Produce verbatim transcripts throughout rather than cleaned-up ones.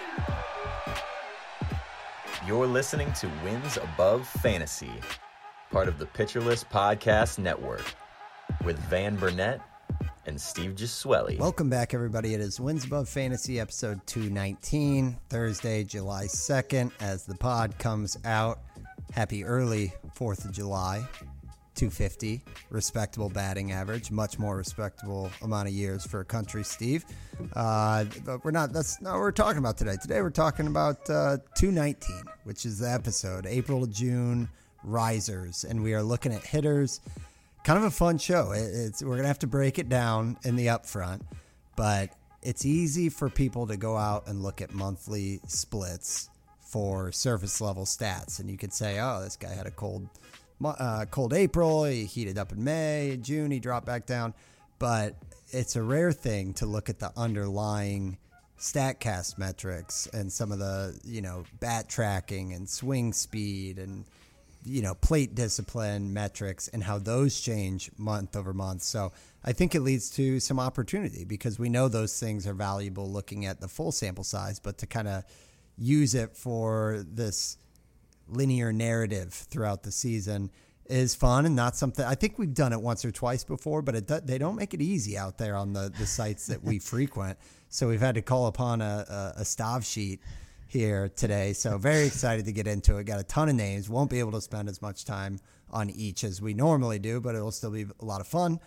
You're listening to Wins Above Fantasy, part of the Pitcher List Podcast Network, with Van Burnett and Steve Gisueli. Welcome back, everybody. It is Wins Above Fantasy, episode two nineteen, Thursday, July second, as the pod comes out. Happy early fourth of July. two fifty, respectable batting average, much more respectable amount of years for a country, Steve. Uh, but we're not, that's not what we're talking about today. Today we're talking about uh, two nineteen, which is the episode, April to June risers, and we are looking at hitters. Kind of a fun show. It, it's We're going to have to break it down in the upfront, but it's easy for people to go out and look at monthly splits for surface level stats, and you could say, oh, this guy had a cold Uh, cold April, he heated up in May, June, he dropped back down. But it's a rare thing to look at the underlying StatCast metrics and some of the, you know, bat tracking and swing speed and, you know, plate discipline metrics and how those change month over month. So I think it leads to some opportunity because we know those things are valuable looking at the full sample size, but to kind of use it for this linear narrative throughout the season is fun and not something. I think we've done it once or twice before, but it, they don't make it easy out there on the, the sites that we frequent. So we've had to call upon a, a, a Stav sheet here today. So very excited to get into it. Got a ton of names. Won't be able to spend as much time on each as we normally do, but it'll still be a lot of fun.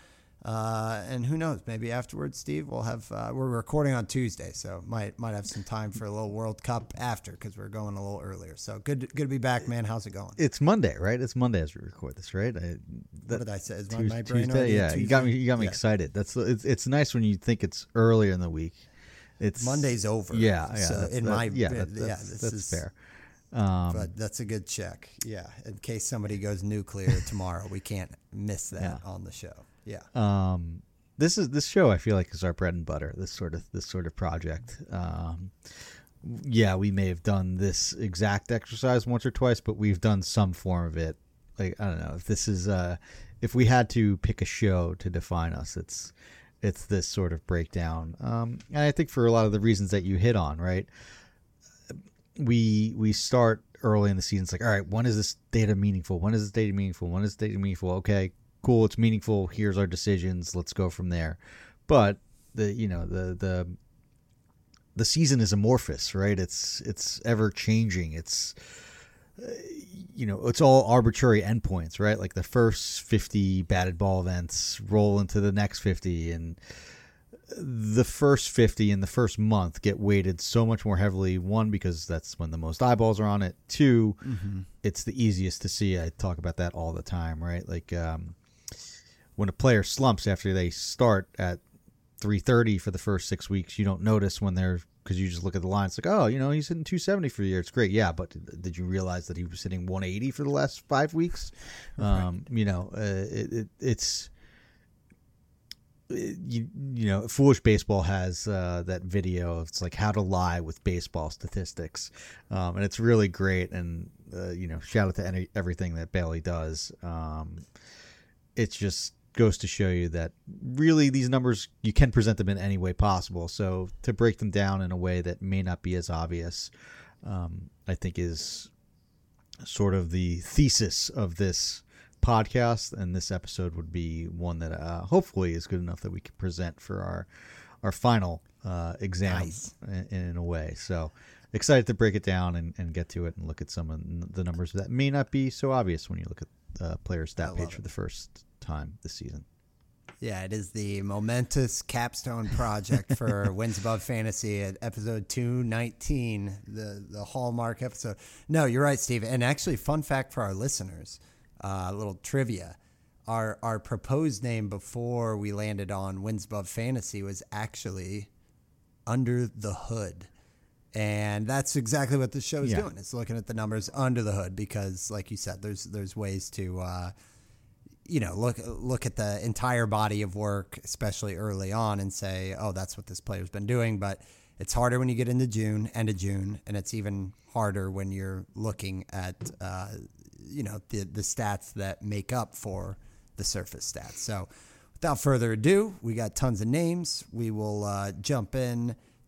Uh, and who knows, maybe afterwards, Steve, we'll have, uh, we're recording on Tuesday, so might, might have some time for a little World Cup after, cause we're going a little earlier. So good, good to be back, man. How's it going? It's Monday, right? It's Monday as we record this, right? I, that, what did I say? Is my, Tuesday, my brain Tuesday? Yeah. Tuesday? You got me, you got me yeah. excited. That's, it's, it's nice when you think it's earlier in the week. It's Monday's over. Yeah. Yeah. So that's, in that, my, yeah, yeah, that, that's, this that's is fair. Um, but that's a good check. Yeah. In case somebody goes nuclear tomorrow, we can't miss that yeah. on the show. Yeah. Um, This is this show I feel like is our bread and butter. This sort of this sort of project. Um, yeah, we may have done this exact exercise once or twice, but we've done some form of it. Like I don't know if this is uh, if we had to pick a show to define us, it's it's this sort of breakdown. Um, and I think for a lot of the reasons that you hit on, right? We we start early in the season. It's like, all right, when is this data meaningful? When is this data meaningful? When is this data meaningful? Okay. Cool, it's meaningful. Here's our decisions. Let's go from there. But the you know the the the season is amorphous, right? It's it's ever changing. It's uh, you know it's all arbitrary endpoints, right? Like the first fifty batted ball events roll into the next fifty, and the first fifty in the first month get weighted so much more heavily. One, because that's when the most eyeballs are on it. Two, mm-hmm. it's the easiest to see. I talk about that all the time, right? Like. Um, When a player slumps after they start at three thirty for the first six weeks, you don't notice when they're because you just look at the line. It's like, oh, you know, he's hitting two seventy for the year. It's great. Yeah, but did you realize that he was hitting one eighty for the last five weeks? Right. Um, you know, uh, it, it, it's it, you you know, Foolish Baseball has uh, that video. It's like how to lie with baseball statistics, um, and it's really great. And uh, you know, shout out to any, everything that Bailey does. Um, it's just goes to show you that really these numbers, you can present them in any way possible. So to break them down in a way that may not be as obvious, um, I think is sort of the thesis of this podcast. And this episode would be one that uh, hopefully is good enough that we can present for our, our final uh, exam nice. in, in a way. So excited to break it down and, and get to it and look at some of the numbers that may not be so obvious when you look at uh, player stat page it. for the first time this season. Yeah, it is the momentous capstone project for Wins Above Fantasy at episode two nineteen, the, the hallmark episode. No, you're right, Steve. And actually, fun fact for our listeners, uh, a little trivia. Our, our proposed name before we landed on Wins Above Fantasy was actually Under the Hood. And that's exactly what the show is yeah. doing. It's looking at the numbers under the hood because, like you said, there's there's ways to, uh, you know, look look at the entire body of work, especially early on, and say, oh, that's what this player's been doing. But it's harder when you get into June, end of June, and it's even harder when you're looking at, uh, you know, the the stats that make up for the surface stats. So without further ado, we got tons of names. We will uh, jump in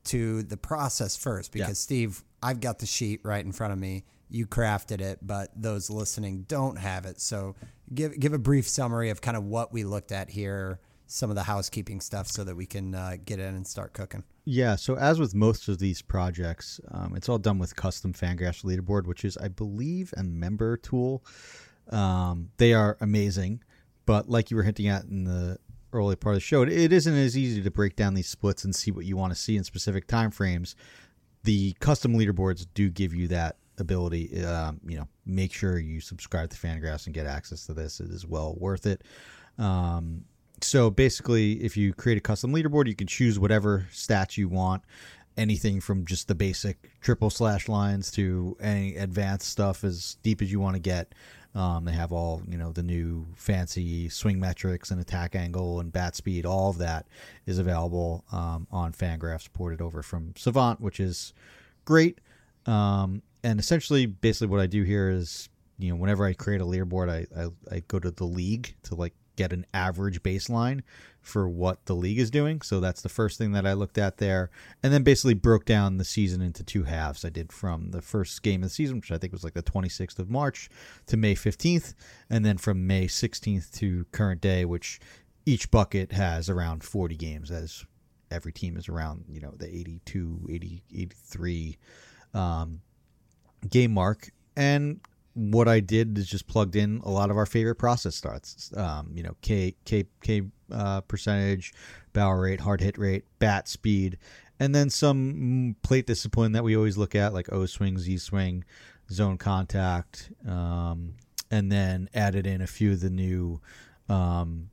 to the process first, because Yeah. Steve, I've got the sheet right in front of me. You crafted it, but those listening don't have it. So give give a brief summary of kind of what we looked at here, some of the housekeeping stuff, so that we can uh, get in and start cooking. Yeah, so as with most of these projects, um, it's all done with custom Fangraphs leaderboard, which is, I believe, a member tool. Um, they are amazing, but like you were hinting at in the early part of the show, it, it isn't as easy to break down these splits and see what you want to see in specific time frames. The custom leaderboards do give you that ability. Um, you know, make sure you subscribe to Fangraphs and get access to this. It is well worth it. Um, so basically, if you create a custom leaderboard, you can choose whatever stats you want. Anything from just the basic triple slash lines to any advanced stuff as deep as you want to get. Um, they have all, you know, the new fancy swing metrics and attack angle and bat speed. All of that is available um, on Fangraphs, ported over from Savant, which is great. Um, and essentially, basically what I do here is, you know, whenever I create a leaderboard, I, I, I go to the league to like get an average baseline for what the league is doing. So that's the first thing that I looked at there. And then basically broke down the season into two halves. I did from the first game of the season, which I think was like the twenty-sixth of March, to May fifteenth. And then from May sixteenth to current day, which each bucket has around forty games, as every team is around, you know, the eighty-two, eighty, eighty-three um, game mark. And what I did is just plugged in a lot of our favorite process starts, um, you know, K, K, K uh, percentage, barrel rate, hard hit rate, bat speed, and then some plate discipline that we always look at, like O swing, Z swing, zone contact, um, and then added in a few of the new um,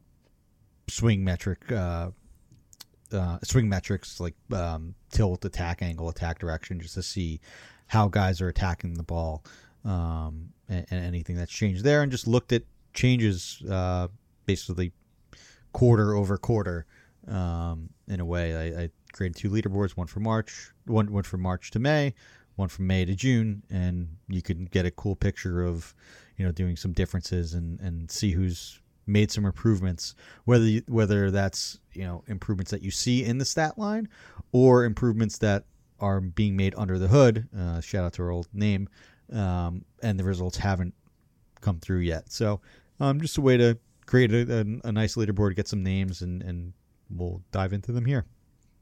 swing metric, uh, uh, swing metrics like um, tilt, attack angle, attack direction, just to see how guys are attacking the ball. Um, and, and anything that's changed there, and just looked at changes, uh, basically quarter over quarter, um, in a way. I, I created two leaderboards, one for March, one, one from March to May, one from May to June, and you can get a cool picture of, you know, doing some differences and, and see who's made some improvements, whether, you, whether that's, you know, improvements that you see in the stat line or improvements that are being made under the hood. Uh, shout out to our old name. Um, and the results haven't come through yet. So um, just a way to create a, a, a nice leaderboard, get some names, and, and we'll dive into them here.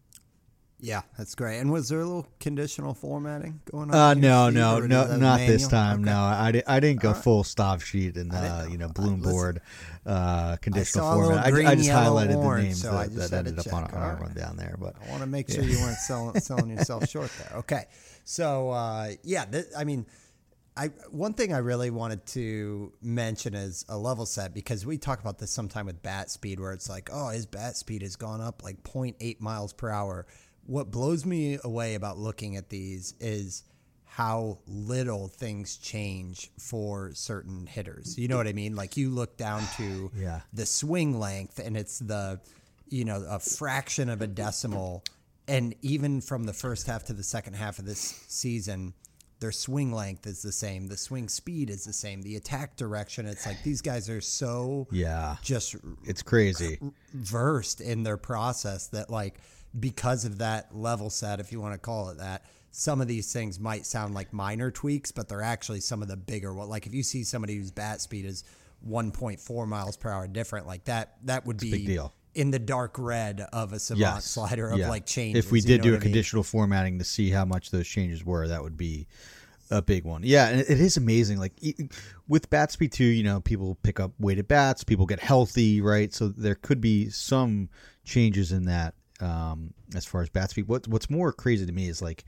Yeah, that's great. And was there a little conditional formatting going on? Uh, here, no, Steve, no, or no, is that not this manual? time. Okay. No, I, di- I didn't go All right. full stop sheet and, I uh, didn't you know, know. Bloom Listen, board, uh, conditional I saw a little format. I, green, I just yellow, highlighted orange, the names so I that, just that had to ended up check. on our, All our right. rundown there. But I want to make sure you weren't selling selling yourself short there. Okay, so uh, yeah, th- I mean, I one thing I really wanted to mention is a level set, because we talk about this sometime with bat speed, where it's like, oh, his bat speed has gone up like zero point eight miles per hour. What blows me away about looking at these is how little things change for certain hitters. You know what I mean? Like, you look down to Yeah. the swing length, and it's the, you know, a fraction of a decimal. And even from the first half to the second half of this season, their swing length is the same. The swing speed is the same. The attack direction, it's like these guys are so yeah, just it's crazy. versed in their process that, like, because of that level set, if you want to call it that, some of these things might sound like minor tweaks, but they're actually some of the bigger ones. Like, if you see somebody whose bat speed is one point four miles per hour different, like that, that would be big deal. in the dark red of a Savant Yes. slider of Yeah. like changes. If we you did know do a what I mean? conditional formatting to see how much those changes were, that would be a big one. Yeah, and it it is amazing. Like, e- with bat speed too, you know, people pick up weighted bats, people get healthy, right? So there could be some changes in that um, as far as bat speed. What, what's more crazy to me is like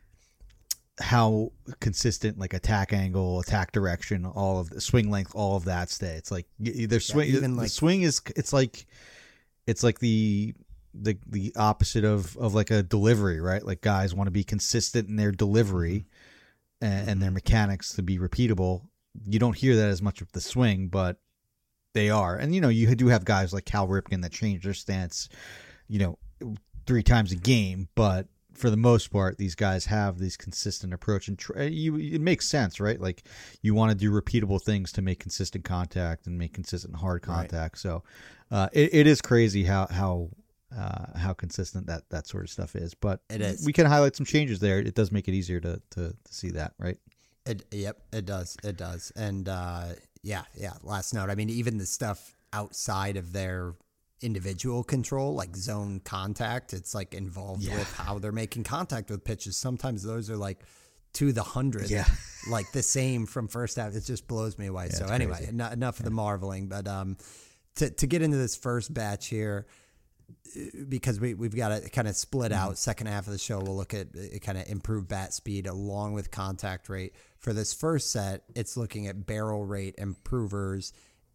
how consistent, like, attack angle, attack direction, all of the swing length, all of that stay. It's like y- their swing, even the like- swing is, it's like, it's like the the the opposite of of like a delivery, right? Like, guys want to be consistent in their delivery and, and their mechanics to be repeatable. You don't hear that as much with the swing, but they are. And, you know, you do have guys like Cal Ripken that change their stance, you know, three times a game, but for the most part, these guys have this consistent approach, and tr- you, it makes sense, right? Like, you want to do repeatable things to make consistent contact and make consistent hard contact. Right. So uh, it, it is crazy how, how uh, how consistent that, that sort of stuff is. But It is. we can highlight some changes there. It does make it easier to, to, to see that, right? It, yep, it does. It does. And uh, yeah, yeah. Last note. I mean, even the stuff outside of their individual control, like zone contact, it's like involved Yeah. with how they're making contact with pitches. Sometimes those are like to the hundred, Yeah. like the same from first half. It just blows me away. Yeah, so it's anyway, crazy. enough, enough of the marveling. But um, to to get into this first batch here, because we, we've got to kind of split out. Second half of the show, we'll look at uh, kind of improved bat speed along with contact rate. For this first set, it's looking at barrel rate improvers,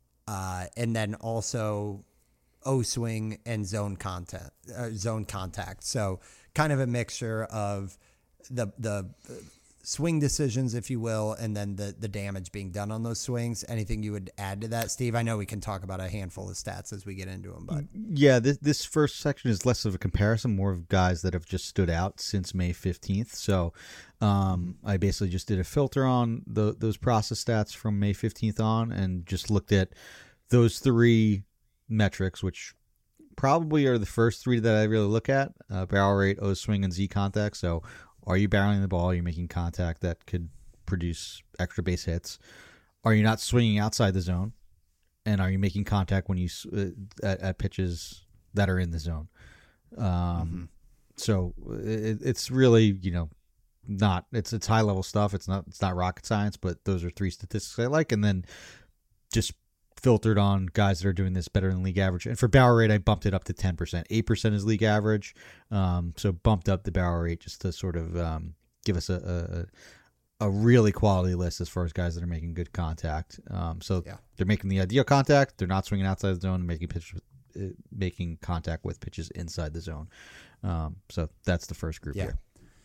uh, and then also O swing and zone contact, uh, zone contact. So kind of a mixture of the the swing decisions, if you will, and then the the damage being done on those swings. Anything you would add to that, Steve? I know we can talk about a handful of stats as we get into them, but Yeah, this, this first section is less of a comparison, more of guys that have just stood out since May fifteenth. So um, I basically just did a filter on the, those process stats from May fifteenth on and just looked at those three metrics, which probably are the first three that I really look at, uh, barrel rate, O swing, and Z contact. So are you barreling the ball? Are you making contact that could produce extra base hits? Are you not swinging outside the zone? And are you making contact when you uh, at, at pitches that are in the zone? Um, mm-hmm. So it, it's really, you know, not it's it's high level stuff. It's not it's not rocket science, but those are three statistics I like, and then just filtered on guys that are doing this better than league average. And for barrel rate, I bumped it up to ten percent. eight percent is league average. Um, so bumped up the barrel rate just to sort of um, give us a, a a really quality list as far as guys that are making good contact. Um, so yeah. They're making the ideal contact. They're not swinging outside the zone, making pitches, uh, making contact with pitches inside the zone. Um, so that's the first group yeah. here.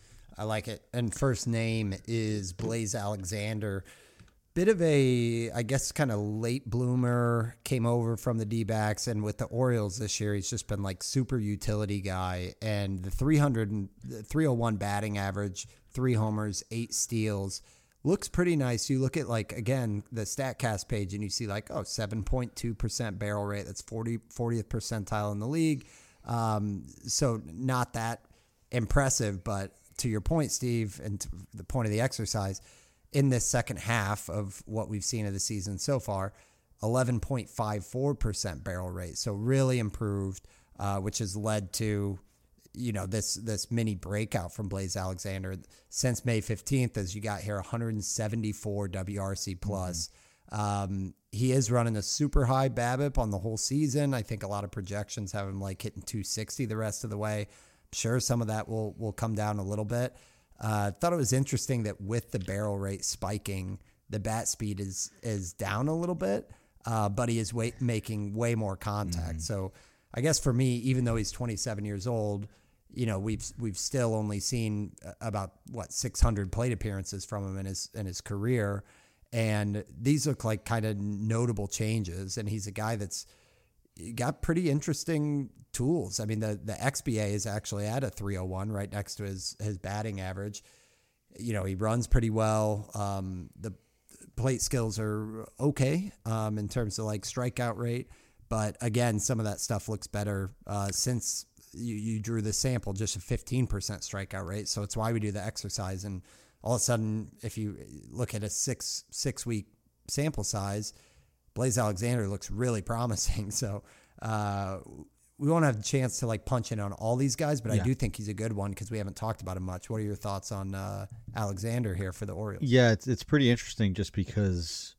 I like it. And first name is Blaze Alexander. Bit of a, I guess, kind of late bloomer, came over from the D-backs, and with the Orioles this year, he's just been like super utility guy. And the three hundred, three oh one batting average, three homers, eight steals, looks pretty nice. You look at, like, again, the StatCast page, and you see like, oh, seven point two percent barrel rate. That's forty, fortieth percentile in the league. Um, so not that impressive, but to your point, Steve, and to the point of the exercise, in this second half of what we've seen of the season so far, eleven point five four percent barrel rate. So really improved, uh, which has led to, you know, this this mini breakout from Blaze Alexander since May fifteenth, as you got here, one hundred seventy-four W R C plus. Mm-hmm. Um, he is running a super high BABIP on the whole season. I think a lot of projections have him like hitting two sixty the rest of the way. I'm sure some of that will will come down a little bit. I uh, thought it was interesting that with the barrel rate spiking, the bat speed is is down a little bit, uh, but he is way, making way more contact. Mm. So I guess for me, even though he's twenty-seven years old, you know, we've we've still only seen about what six hundred plate appearances from him in his in his career, and these look like kind of notable changes. And he's a guy that's got pretty interesting tools. I mean, the, the X B A is actually at a three oh one right next to his, his batting average. You know, he runs pretty well. Um, the plate skills are okay um, in terms of like strikeout rate. But again, some of that stuff looks better uh, since you, you drew the sample, just a fifteen percent strikeout rate. So it's why we do the exercise. And all of a sudden, if you look at a six, six week sample size, Blaze Alexander looks really promising. So uh, we won't have a chance to like punch in on all these guys, but yeah. I do think he's a good one because we haven't talked about him much. What are your thoughts on uh, Alexander here for the Orioles? Yeah, it's it's pretty interesting just because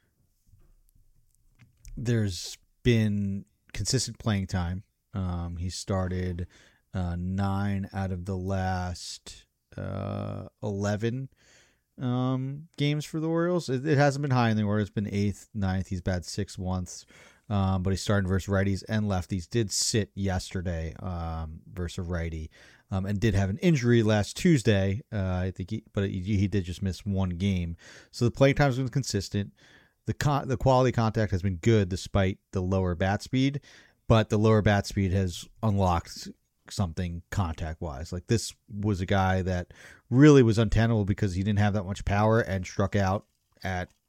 there's been consistent playing time. Um, he started uh, nine out of the last uh, eleven um games for the Orioles. It, it hasn't been high in the Orioles. It's been eighth, ninth. He's batted six once, um, but he's starting versus righties and lefties. Did sit yesterday um, versus a righty, um, and did have an injury last Tuesday. Uh, I think, he, but he, he did just miss one game. So the playing time has been consistent. The con- the quality contact has been good despite the lower bat speed, but the lower bat speed has unlocked something contact wise. Like, this was a guy that really was untenable because he didn't have that much power and struck out at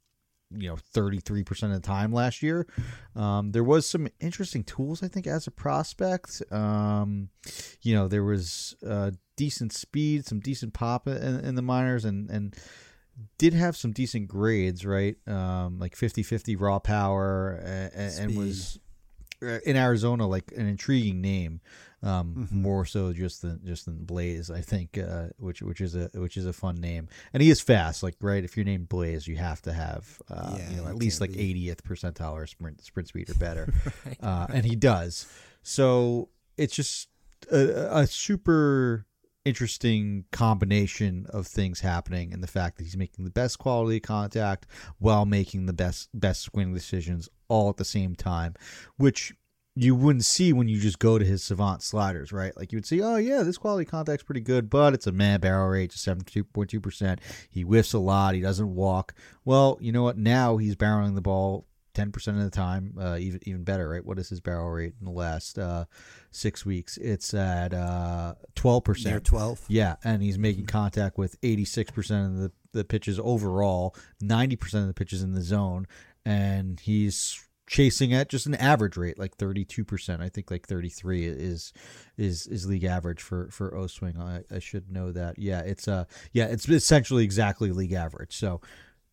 you know, thirty-three percent of the time last year. Um, there was some interesting tools, I think, as a prospect. Um, you know, there was uh, decent speed, some decent pop in, in the minors, and, and did have some decent grades, right? Um, like fifty-fifty raw power, and, and was in Arizona like an intriguing name. Um, mm-hmm. More so just than just than Blaze, I think, uh, which which is a which is a fun name, and he is fast. Like, right, if you're named Blaze, you have to have uh, yeah, you know at least like eightieth percentile or sprint sprint speed or better, right. uh, and he does. So it's just a, a super interesting combination of things happening, and the fact that he's making the best quality contact while making the best best swing decisions all at the same time, which you wouldn't see when you just go to his Savant sliders, right? Like you would see, oh yeah, this quality contact's pretty good, but it's a meh barrel rate, just seventy-two point two percent. He whiffs a lot. He doesn't walk. Well, you know what? Now he's barreling the ball ten percent of the time, uh, even even better, right? What is his barrel rate in the last uh, six weeks? It's at uh, twelve percent. Near twelve. Yeah, and he's making contact with eighty-six percent of the, the pitches overall, ninety percent of the pitches in the zone, and he's chasing at just an average rate, like thirty-two percent. I think like thirty-three is is is league average for for O swing. I, I should know that. Yeah, it's uh yeah, it's essentially exactly league average. So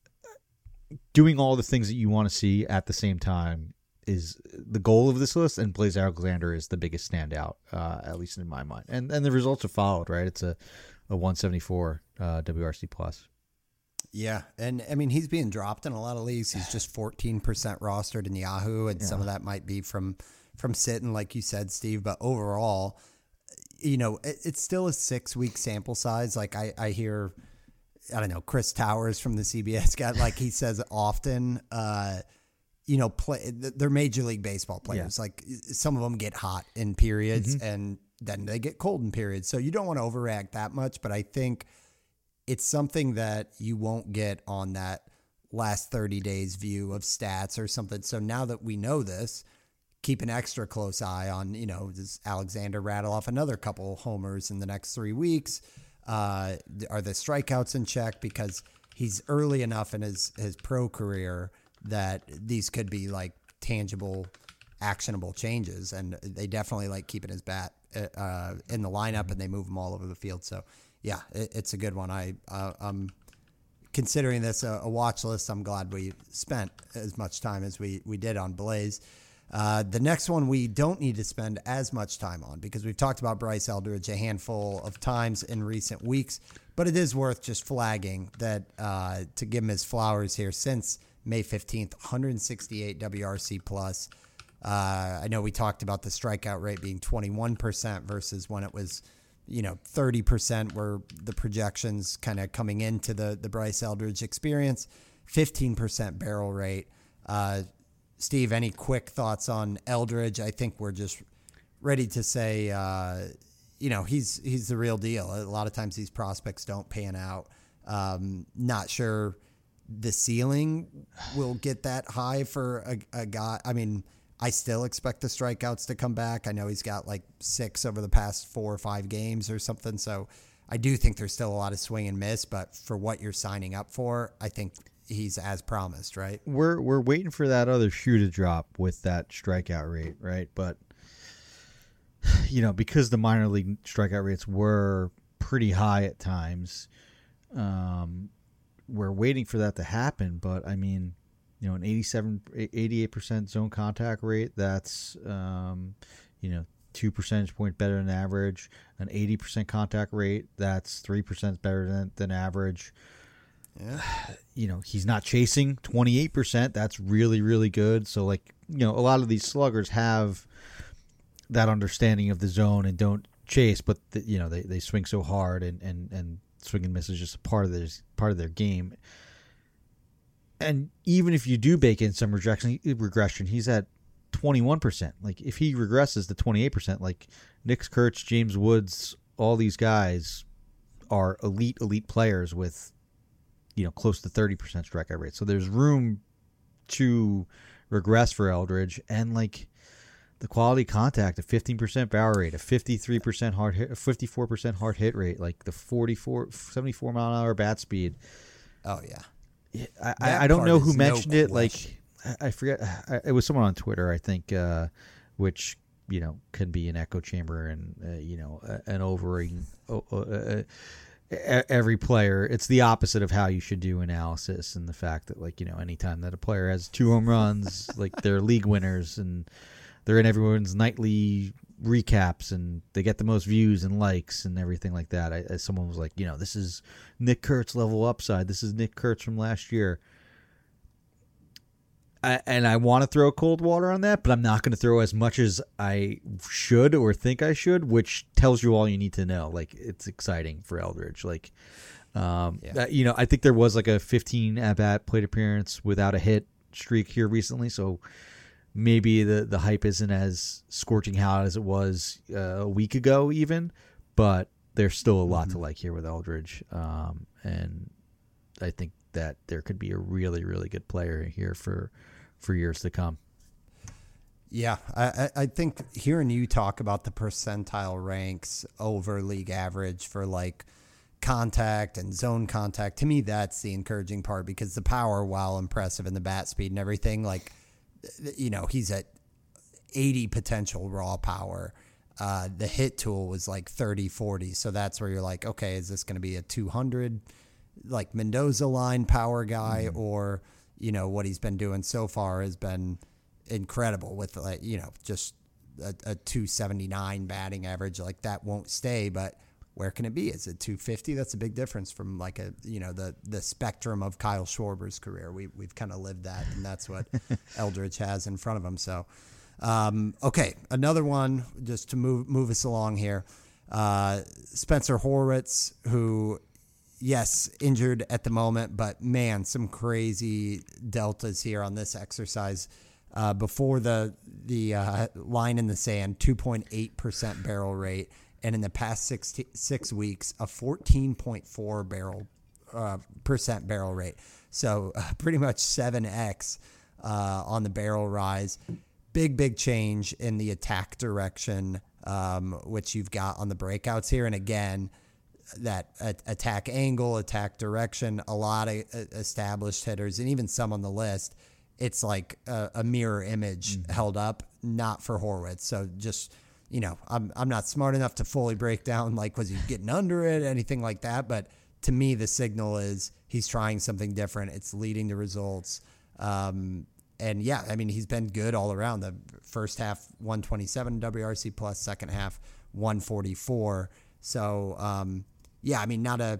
doing all the things that you want to see at the same time is the goal of this list, and Blaze Alexander is the biggest standout, uh, at least in my mind. And and the results have followed, right? It's a a one seventy-four uh, W R C plus. Yeah, and I mean, he's being dropped in a lot of leagues. He's just fourteen percent rostered in Yahoo, and yeah. some of that might be from from sitting, like you said, Steve. But overall, you know, it, it's still a six-week sample size. Like I, I hear, I don't know, Chris Towers from the C B S guy, like he says often, uh, you know, play they're Major League Baseball players. Yeah. Like some of them get hot in periods, mm-hmm. and then they get cold in periods. So you don't want to overreact that much, but I think it's something that you won't get on that last thirty days view of stats or something. So now that we know this, keep an extra close eye on, you know, does Alexander rattle off another couple homers in the next three weeks? Uh, are the strikeouts in check? Because he's early enough in his, his pro career that these could be like tangible, actionable changes. And they definitely like keeping his bat uh, in the lineup, and they move him all over the field. So, yeah, it, it's a good one. I, uh, I'm considering this a, a watch list. I'm glad we spent as much time as we, we did on Blaze. Uh, the next one we don't need to spend as much time on because we've talked about Bryce Eldridge a handful of times in recent weeks, but it is worth just flagging that uh, to give him his flowers here since May fifteenth, one sixty-eight W R C plus. Uh, I know we talked about the strikeout rate being twenty-one percent versus when it was, you know, thirty percent were the projections kind of coming into the, the Bryce Eldridge experience, fifteen percent barrel rate. Uh, Steve, any quick thoughts on Eldridge? I think we're just ready to say, uh, you know, he's he's the real deal. A lot of times these prospects don't pan out. Um, not sure the ceiling will get that high for a, a guy. I mean, I still expect the strikeouts to come back. I know he's got like six over the past four or five games or something. So I do think there's still a lot of swing and miss, but for what you're signing up for, I think he's as promised, right? We're we're waiting for that other shoe to drop with that strikeout rate, right? But, you know, because the minor league strikeout rates were pretty high at times, um, we're waiting for that to happen. But, I mean, you know, an eighty-seven, eighty-eight percent zone contact rate, that's, um, you know, two percentage point better than average. An eighty percent contact rate, that's three percent better than, than average. Yeah. You know, he's not chasing twenty-eight percent. That's really, really good. So, like, you know, a lot of these sluggers have that understanding of the zone and don't chase, but, the, you know, they, they swing so hard and, and, and swing and miss is just a part of their, part of their game. And even if you do bake in some regression, regression, he's at twenty-one percent. Like, if he regresses to twenty-eight percent, like Nick Kurtz, James Woods, all these guys are elite, elite players with, you know, close to thirty percent strikeout rate. So there's room to regress for Eldridge, and like the quality contact, a fifteen percent barrel rate, a fifty-three percent hard hit, a fifty-four percent hard hit rate, like the forty-four, seventy-four mile an hour bat speed. Oh yeah. I, I, I don't know who mentioned no it. Like, I, I forget. I, it was someone on Twitter, I think, uh, which, you know, can be an echo chamber and, uh, you know, an overing uh, uh, every player. It's the opposite of how you should do analysis, and the fact that, like, you know, anytime that a player has two home runs, like, they're league winners and they're in everyone's nightly recaps and they get the most views and likes and everything like that. I, as someone was like, you know, this is Nick Kurtz level upside. This is Nick Kurtz from last year. I, and I want to throw cold water on that, but I'm not going to throw as much as I should or think I should, which tells you all you need to know. Like, it's exciting for Eldridge. Like, um, yeah. uh, you know, I think there was like a fifteen at-bat plate appearance without a hit streak here recently, so maybe the, the hype isn't as scorching hot as it was uh, a week ago even, but there's still a lot mm-hmm. to like here with Eldridge. Um, and I think that there could be a really, really good player here for for years to come. Yeah, I, I think hearing you talk about the percentile ranks over league average for like contact and zone contact, to me that's the encouraging part, because the power, while impressive, and the bat speed and everything, like, you know, he's at eighty potential raw power. Uh, the hit tool was like thirty, forty. So that's where you're like, okay, is this going to be a two hundred, like Mendoza line power guy? Mm-hmm. Or, you know, what he's been doing so far has been incredible with, like, you know, just a, a two seventy-nine batting average. Like, that won't stay, but where can it be? Is it two fifty? That's a big difference from, like, a, you know, the the spectrum of Kyle Schwarber's career. We, we've kind of lived that, and that's what Eldridge has in front of him. So, um, okay, another one just to move move us along here. Uh, Spencer Horwitz, who, yes, injured at the moment, but, man, some crazy deltas here on this exercise. Uh, before the, the uh, line in the sand, two point eight percent barrel rate. And in the past six, six weeks, a fourteen point four barrel uh, percent barrel rate. So uh, pretty much seven x uh, on the barrel rise. Big, big change in the attack direction, um, which you've got on the breakouts here. And again, that uh, attack angle, attack direction, a lot of uh, established hitters, and even some on the list, it's like a, a mirror image mm-hmm. held up, not for Horwitz. So just... You know, I'm I'm not smart enough to fully break down, like, was he getting under it, anything like that. But to me, the signal is he's trying something different. It's leading to results. Um, and, yeah, I mean, he's been good all around. The first half, one twenty-seven W R C plus, second half, one forty-four. So, um, yeah, I mean, not a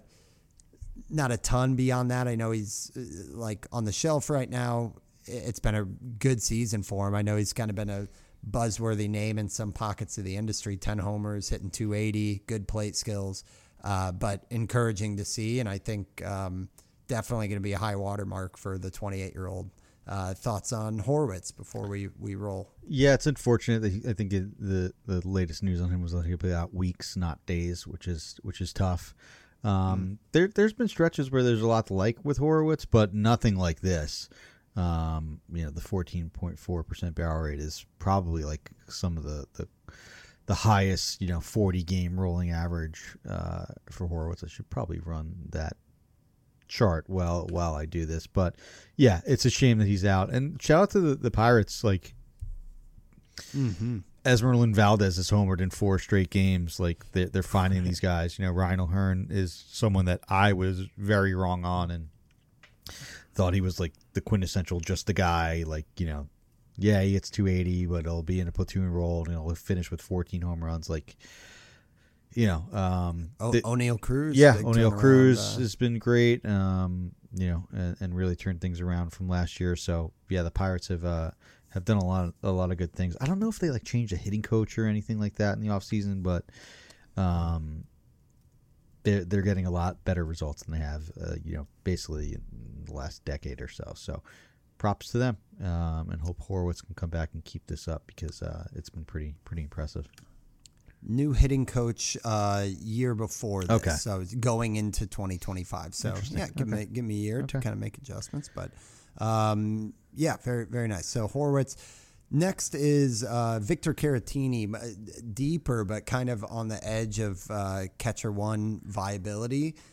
not a ton beyond that. I know he's, uh, like, on the shelf right now. It's been a good season for him. I know he's kind of been a buzzworthy name in some pockets of the industry. ten homers, hitting two eighty, good plate skills, uh, but encouraging to see. And I think um, definitely going to be a high water mark for the twenty-eight-year-old. Uh, thoughts on Horwitz before we, we roll? Yeah, it's unfortunate that he, I think it, the the latest news on him was that he'll be out weeks, not days, which is which is tough. Um, mm. There there's been stretches where there's a lot to like with Horwitz, but nothing like this. Um, you know, the fourteen point four percent barrel rate is probably like some of the, the, the highest, you know, forty game rolling average, uh, for Horwitz. I should probably run that chart while, while I do this, but yeah, it's a shame that he's out. And shout out to the, the Pirates. Like, mm-hmm. Esmeralyn Valdez has homered in four straight games. Like, they're, they're finding these guys. You know, Ryan O'Hearn is someone that I was very wrong on and thought he was like the quintessential just the guy, like, you know, yeah, he hits two eighty, but he'll be in a platoon role and he'll finish with fourteen home runs. Like, you know, um, o- the, O'Neal Cruz, yeah, O'Neal Cruz uh, has been great, um, you know, and, and really turned things around from last year. So yeah, the Pirates have uh, have done a lot, of, a lot of good things. I don't know if they like changed a hitting coach or anything like that in the off season, but um, they're they're getting a lot better results than they have, uh, you know, basically in the last decade or so. So props to them, um, and hope Horwitz can come back and keep this up because uh, it's been pretty pretty impressive. New hitting coach uh, year before this, okay. So it's going into twenty twenty-five. So yeah, give okay. me give me a year okay. to kind of make adjustments, but um, yeah, very very nice. So Horwitz. Next is uh, Victor Caratini, deeper but kind of on the edge of uh, catcher one viability.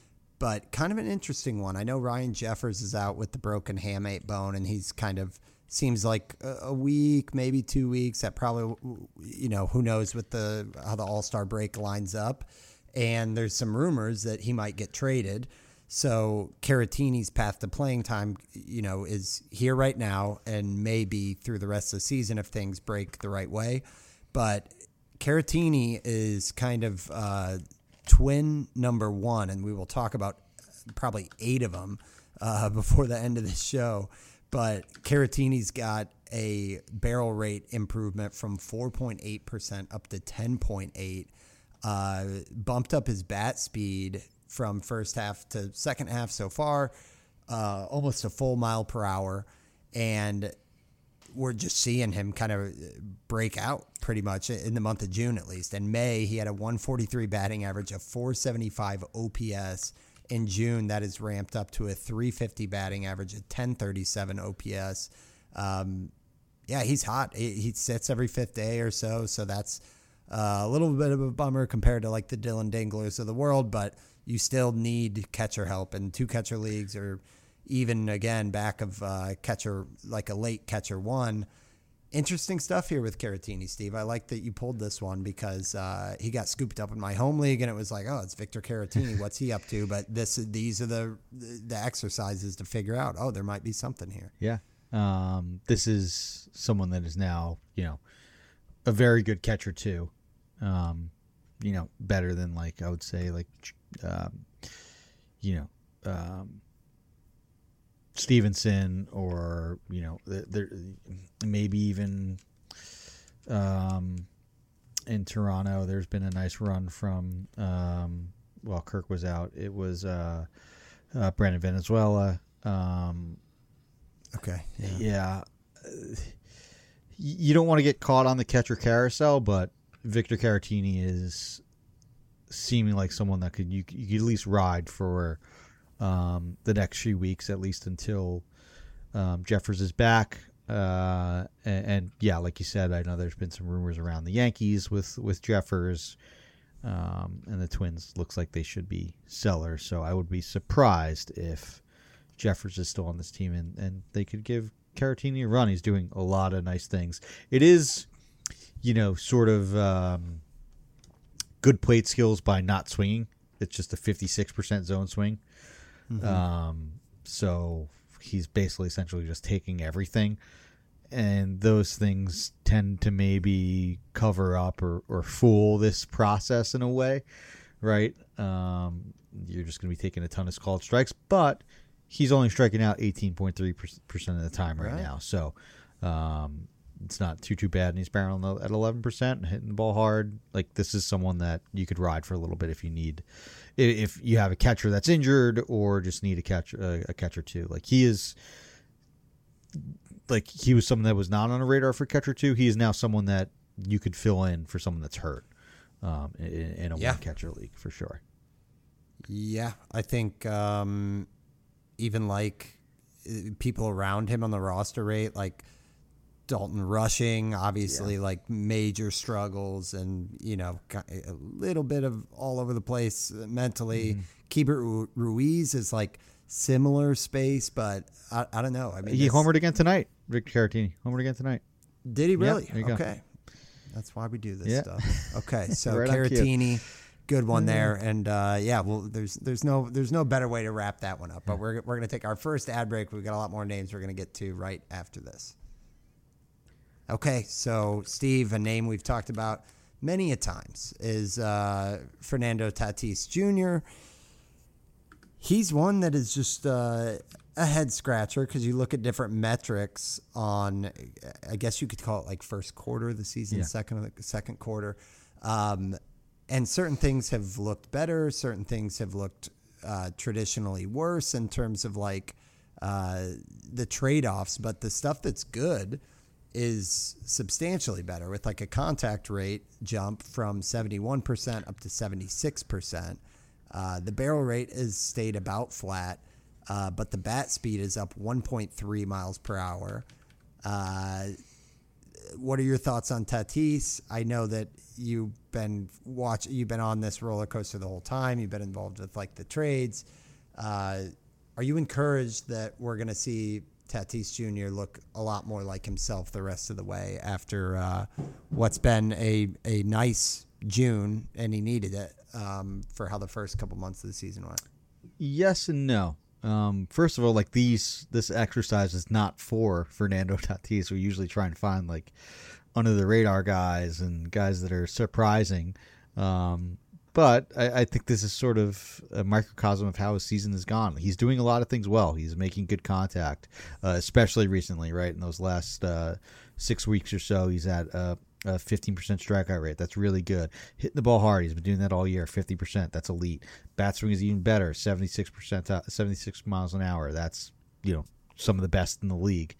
but kind of an interesting one. I know Ryan Jeffers is out with the broken hamate bone, and he's kind of seems like a, a week, maybe two weeks. That probably, you know, who knows what the how the All-Star break lines up. And there's some rumors that he might get traded. So Caratini's path to playing time, you know, is here right now and maybe through the rest of the season if things break the right way. But Caratini is kind of uh, twin number one, and we will talk about probably eight of them uh, before the end of the show. But Caratini's got a barrel rate improvement from four point eight percent up to ten point eight, uh, bumped up his bat speed from first half to second half so far, uh, almost a full mile per hour. And we're just seeing him kind of break out pretty much in the month of June, at least. In May, he had a one forty-three batting average, a four seventy-five O P S. In June, that is ramped up to a three fifty batting average, a ten thirty-seven O P S. Um, yeah, he's hot. He, he sits every fifth day or so, so that's uh, a little bit of a bummer compared to like the Dylan Dinglers of the world, but you still need catcher help, and two catcher leagues, or even again back of uh, catcher, like a late catcher one. Interesting stuff here with Caratini, Steve. I like that you pulled this one because uh, he got scooped up in my home league, and it was like, oh, it's Victor Caratini. What's he up to? But this, these are the the exercises to figure out. Oh, there might be something here. Yeah, um, this is someone that is now, you know, a very good catcher too. Um, you know, better than like I would say like, um, you know. Um, Stevenson, or you know, there maybe even um, in Toronto. There's been a nice run from um, while Kirk was out. It was uh, uh, Brandon Venezuela. Um, okay, yeah. yeah. You don't want to get caught on the catcher carousel, but Victor Caratini is seeming like someone that could you, you could at least ride for. Um, the next few weeks, at least until um, Jeffers is back. Uh, and, and yeah, like you said, I know there's been some rumors around the Yankees with, with Jeffers, um, and the Twins looks like they should be sellers. So I would be surprised if Jeffers is still on this team and, and they could give Caratini a run. He's doing a lot of nice things. It is, you know, sort of um, good plate skills by not swinging. It's just a fifty-six percent zone swing. Mm-hmm. Um, so he's basically essentially just taking everything, and those things tend to maybe cover up or, or fool this process in a way, right? Um, you're just going to be taking a ton of called strikes, but he's only striking out eighteen point three percent of the time right, right. now. So, um, it's not too, too bad. And he's barreling at eleven percent, hitting the ball hard. Like, this is someone that you could ride for a little bit if you need, if you have a catcher that's injured or just need a catcher, a, a catcher too. Like, he is, like, he was someone that was not on a radar for catcher too. He is now someone that you could fill in for someone that's hurt um, in, in a yeah. one catcher league for sure. Yeah. I think um, even like people around him on the roster rate, like, Dalton Rushing, obviously, yeah. like major struggles and, you know, a little bit of all over the place mentally. Mm-hmm. Keibert Ruiz is like similar space, but I, I don't know. I mean, he homered again tonight. Victor Caratini homered again tonight. Did he really? Yeah, okay. Go. That's why we do this yeah. stuff. Okay. So right Caratini, good one there. And uh, yeah, well, there's there's no there's no better way to wrap that one up. But we're we're gonna take our first ad break. We've got a lot more names we're gonna get to right after this. Okay, so Steve, a name we've talked about many a times is uh, Fernando Tatis Junior He's one that is just uh, a head scratcher because you look at different metrics on, I guess you could call it like first quarter of the season, yeah. second second quarter, um, and certain things have looked better, certain things have looked uh, traditionally worse in terms of like uh, the trade-offs, but the stuff that's good is substantially better with like a contact rate jump from seventy-one percent up to seventy-six percent. Uh, the barrel rate is stayed about flat, uh, but the bat speed is up one point three miles per hour. Uh, what are your thoughts on Tatis? I know that you've been watch, you've been on this roller coaster the whole time. You've been involved with like the trades. Uh, are you encouraged that we're going to see Tatis Junior look a lot more like himself the rest of the way after uh, what's been a, a nice June, and he needed it um, for how the first couple months of the season went? Yes and no. Um, first of all, like these, this exercise is not for Fernando Tatis. We usually try and find like under the radar guys and guys that are surprising. Um, but I, I think this is sort of a microcosm of how his season has gone. He's doing a lot of things well. He's making good contact, uh, especially recently, right? In those last uh, six weeks or so, he's at a, a fifteen percent strikeout rate. That's really good. Hitting the ball hard. He's been doing that all year. fifty percent. That's elite. Bat swing is even better. seventy-six percent, seventy-six miles an hour. That's, you know, some of the best in the league.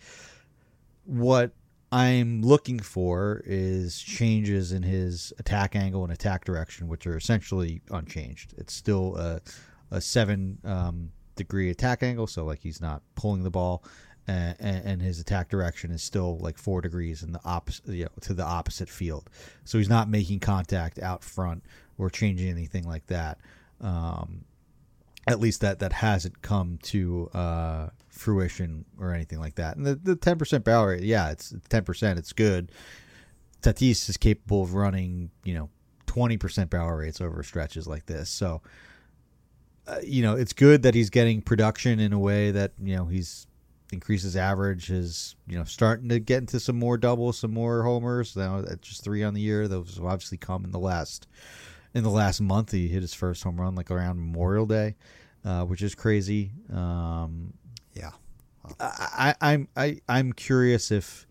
What I'm looking for is changes in his attack angle and attack direction, which are essentially unchanged. It's still a, a seven um, degree attack angle, so like he's not pulling the ball, and, and his attack direction is still like four degrees in the opposite, you know, to the opposite field. So he's not making contact out front or changing anything like that. Um, at least that that hasn't come to uh, fruition or anything like that. And the, the ten percent barrel rate, yeah, it's ten percent. It's good. Tatis is capable of running, you know, twenty percent barrel rates over stretches like this. So, uh, you know, it's good that he's getting production in a way that, you know, he's increases average, is, you know, starting to get into some more doubles, some more homers. Now that's just three on the year. Those have obviously come in the last in the last month. He hit his first home run like around Memorial Day, uh, which is crazy. Um, yeah, I, I, I'm I, I'm curious if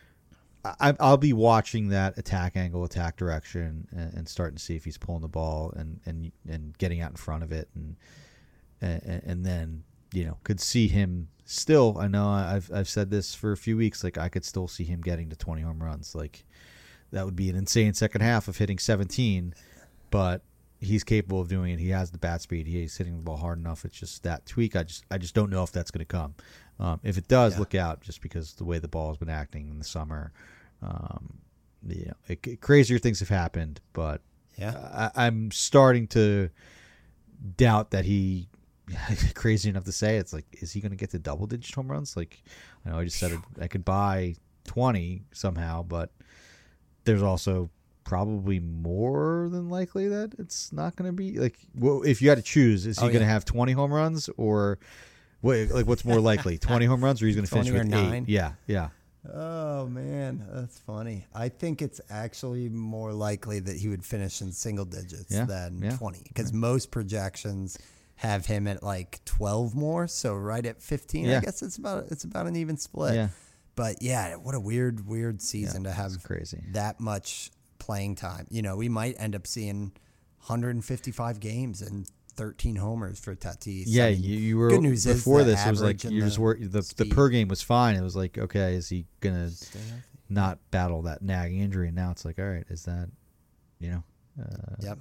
I, I'll be watching that attack angle, attack direction, and, and starting to see if he's pulling the ball and and, and getting out in front of it, and, and and then, you know, could see him still. I know I've I've said this for a few weeks. Like I could still see him getting to twenty home runs. Like that would be an insane second half of hitting seventeen, but he's capable of doing it. He has the bat speed. He's hitting the ball hard enough. It's just that tweak. I just I just don't know if that's going to come. Um, if it does, yeah. Look out, just because the way the ball has been acting in the summer. Um, you know, it, it, crazier things have happened, but yeah, I, I'm starting to doubt that he. Crazy enough to say, it's like, is he going to get to double digit home runs? Like, I know I just said it, I could buy twenty somehow, but there's also probably more than likely that it's not going to be like. Well, if you had to choose, is he oh, going to yeah. have twenty home runs, or wait, like what's more likely, twenty home runs, or he's going to finish with nine? eight? Yeah, yeah. Oh man, that's funny. I think it's actually more likely that he would finish in single digits yeah, than yeah. twenty, because yeah. most projections have him at like twelve more, so right at fifteen. Yeah. I guess it's about it's about an even split. Yeah. But yeah, what a weird, weird season yeah, to have crazy. that much playing time. You know, we might end up seeing one hundred fifty-five games and thirteen homers for Tatis. Yeah, I mean, you, you were good news before is this. It was like you just were the the per game was fine. It was like, okay, is he gonna not battle that nagging injury? And now it's like, all right, is that, you know? Uh, yep.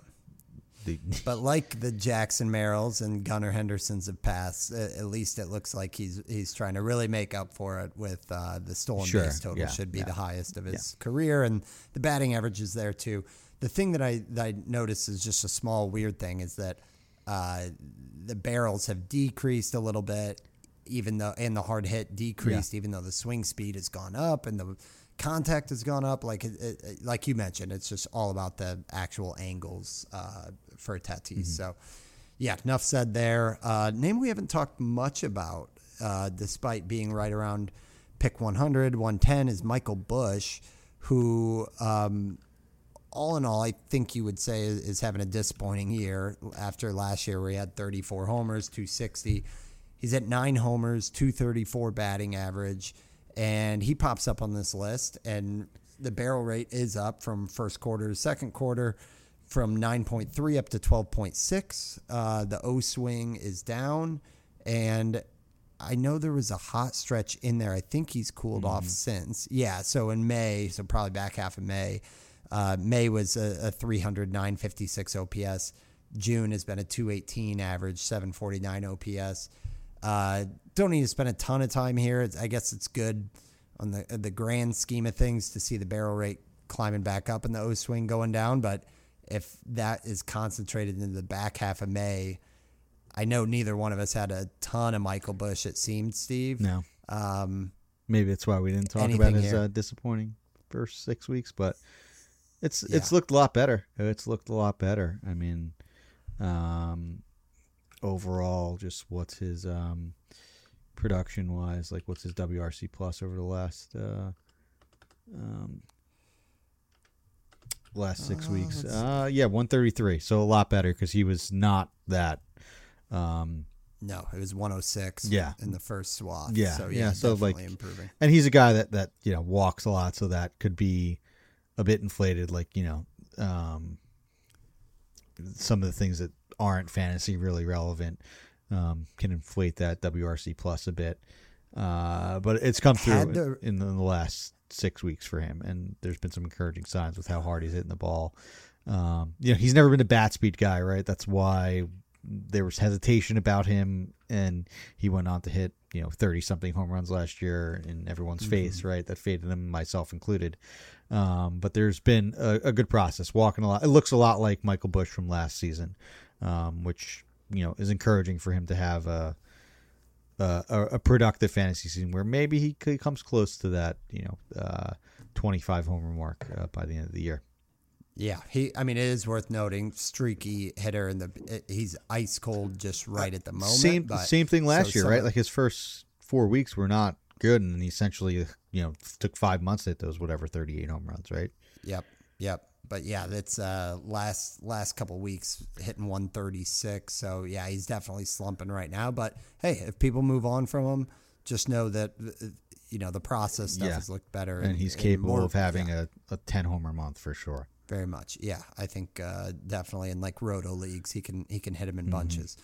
But like the Jackson Merrills and Gunnar Hendersons have passed, at least it looks like he's he's trying to really make up for it with uh, the stolen sure. base total. Yeah. Should be yeah. the highest of his yeah. career, and the batting average is there too. The thing that I that I noticed is just a small weird thing is that uh, the barrels have decreased a little bit, even though and the hard hit decreased, yeah. even though the swing speed has gone up and the contact has gone up. Like it, it, like you mentioned, it's just all about the actual angles uh, for Tatis. Mm-hmm. So, yeah, enough said there. Uh, name we haven't talked much about, uh, despite being right around pick one hundred, one ten, is Michael Busch, who, um, all in all, I think you would say is, is having a disappointing year after last year where he had thirty-four homers, two sixty. He's at nine homers, two thirty-four batting average. And he pops up on this list, and the barrel rate is up from first quarter to second quarter, from nine point three up to twelve point six. Uh, the O swing is down, and I know there was a hot stretch in there. I think he's cooled mm-hmm. off since. Yeah, so in May, so probably back half of May, uh, May was a, a three hundred, nine fifty-six O P S. June has been a two eighteen average, seven forty-nine O P S. Uh, don't need to spend a ton of time here. It's, I guess it's good on the the grand scheme of things to see the barrel rate climbing back up and the O swing going down. But if that is concentrated in the back half of May, I know neither one of us had a ton of Michael Busch, it seemed, Steve. No. Um, Maybe that's why we didn't talk Anything about his here? uh, disappointing first six weeks, but it's Yeah. it's looked a lot better. It's looked a lot better. I mean, um, overall, just what's his um, production wise, like what's his W R C plus over the last uh, um, last six Uh, weeks? let's Uh, yeah, one thirty-three. So a lot better because he was not that. Um, no, it was one oh six Yeah. in the first swath. Yeah, So, yeah, yeah, so, like- definitely improving. And he's a guy that, that, you know, walks a lot, so that could be a bit inflated, like, you know, um, some of the things that aren't fantasy really relevant um, can inflate that W R C plus a bit. Uh, but it's come through Had the- in, the, in the last six weeks for him, and there's been some encouraging signs with how hard he's hitting the ball. Um, you know, he's never been a bat speed guy, right? That's why there was hesitation about him, and he went on to hit, you know, thirty something home runs last year in everyone's Mm-hmm. face, right? That faded him, myself included. Um, but there's been a, a good process, walking a lot. It looks a lot like Michael Busch from last season, um, which, you know, is encouraging for him to have a, a, a productive fantasy season where maybe he, he comes close to that, you know, uh, twenty-five homer mark uh, by the end of the year. Yeah, he. I mean, it is worth noting, streaky hitter, and the he's ice cold just right at the moment. Same but, same thing last so year, some right? of- Like his first four weeks were not good, and he essentially, you know, took five months to hit those whatever thirty-eight home runs, right? Yep, yep. But yeah, that's uh, last last couple weeks hitting one thirty-six. So yeah, he's definitely slumping right now. But hey, if people move on from him, just know that uh, you know the process stuff Yeah. has looked better, And he's capable more- of having yeah, a, a ten homer month for sure. very much. Yeah, I think uh, definitely in like roto leagues, he can he can hit him in Mm-hmm. bunches.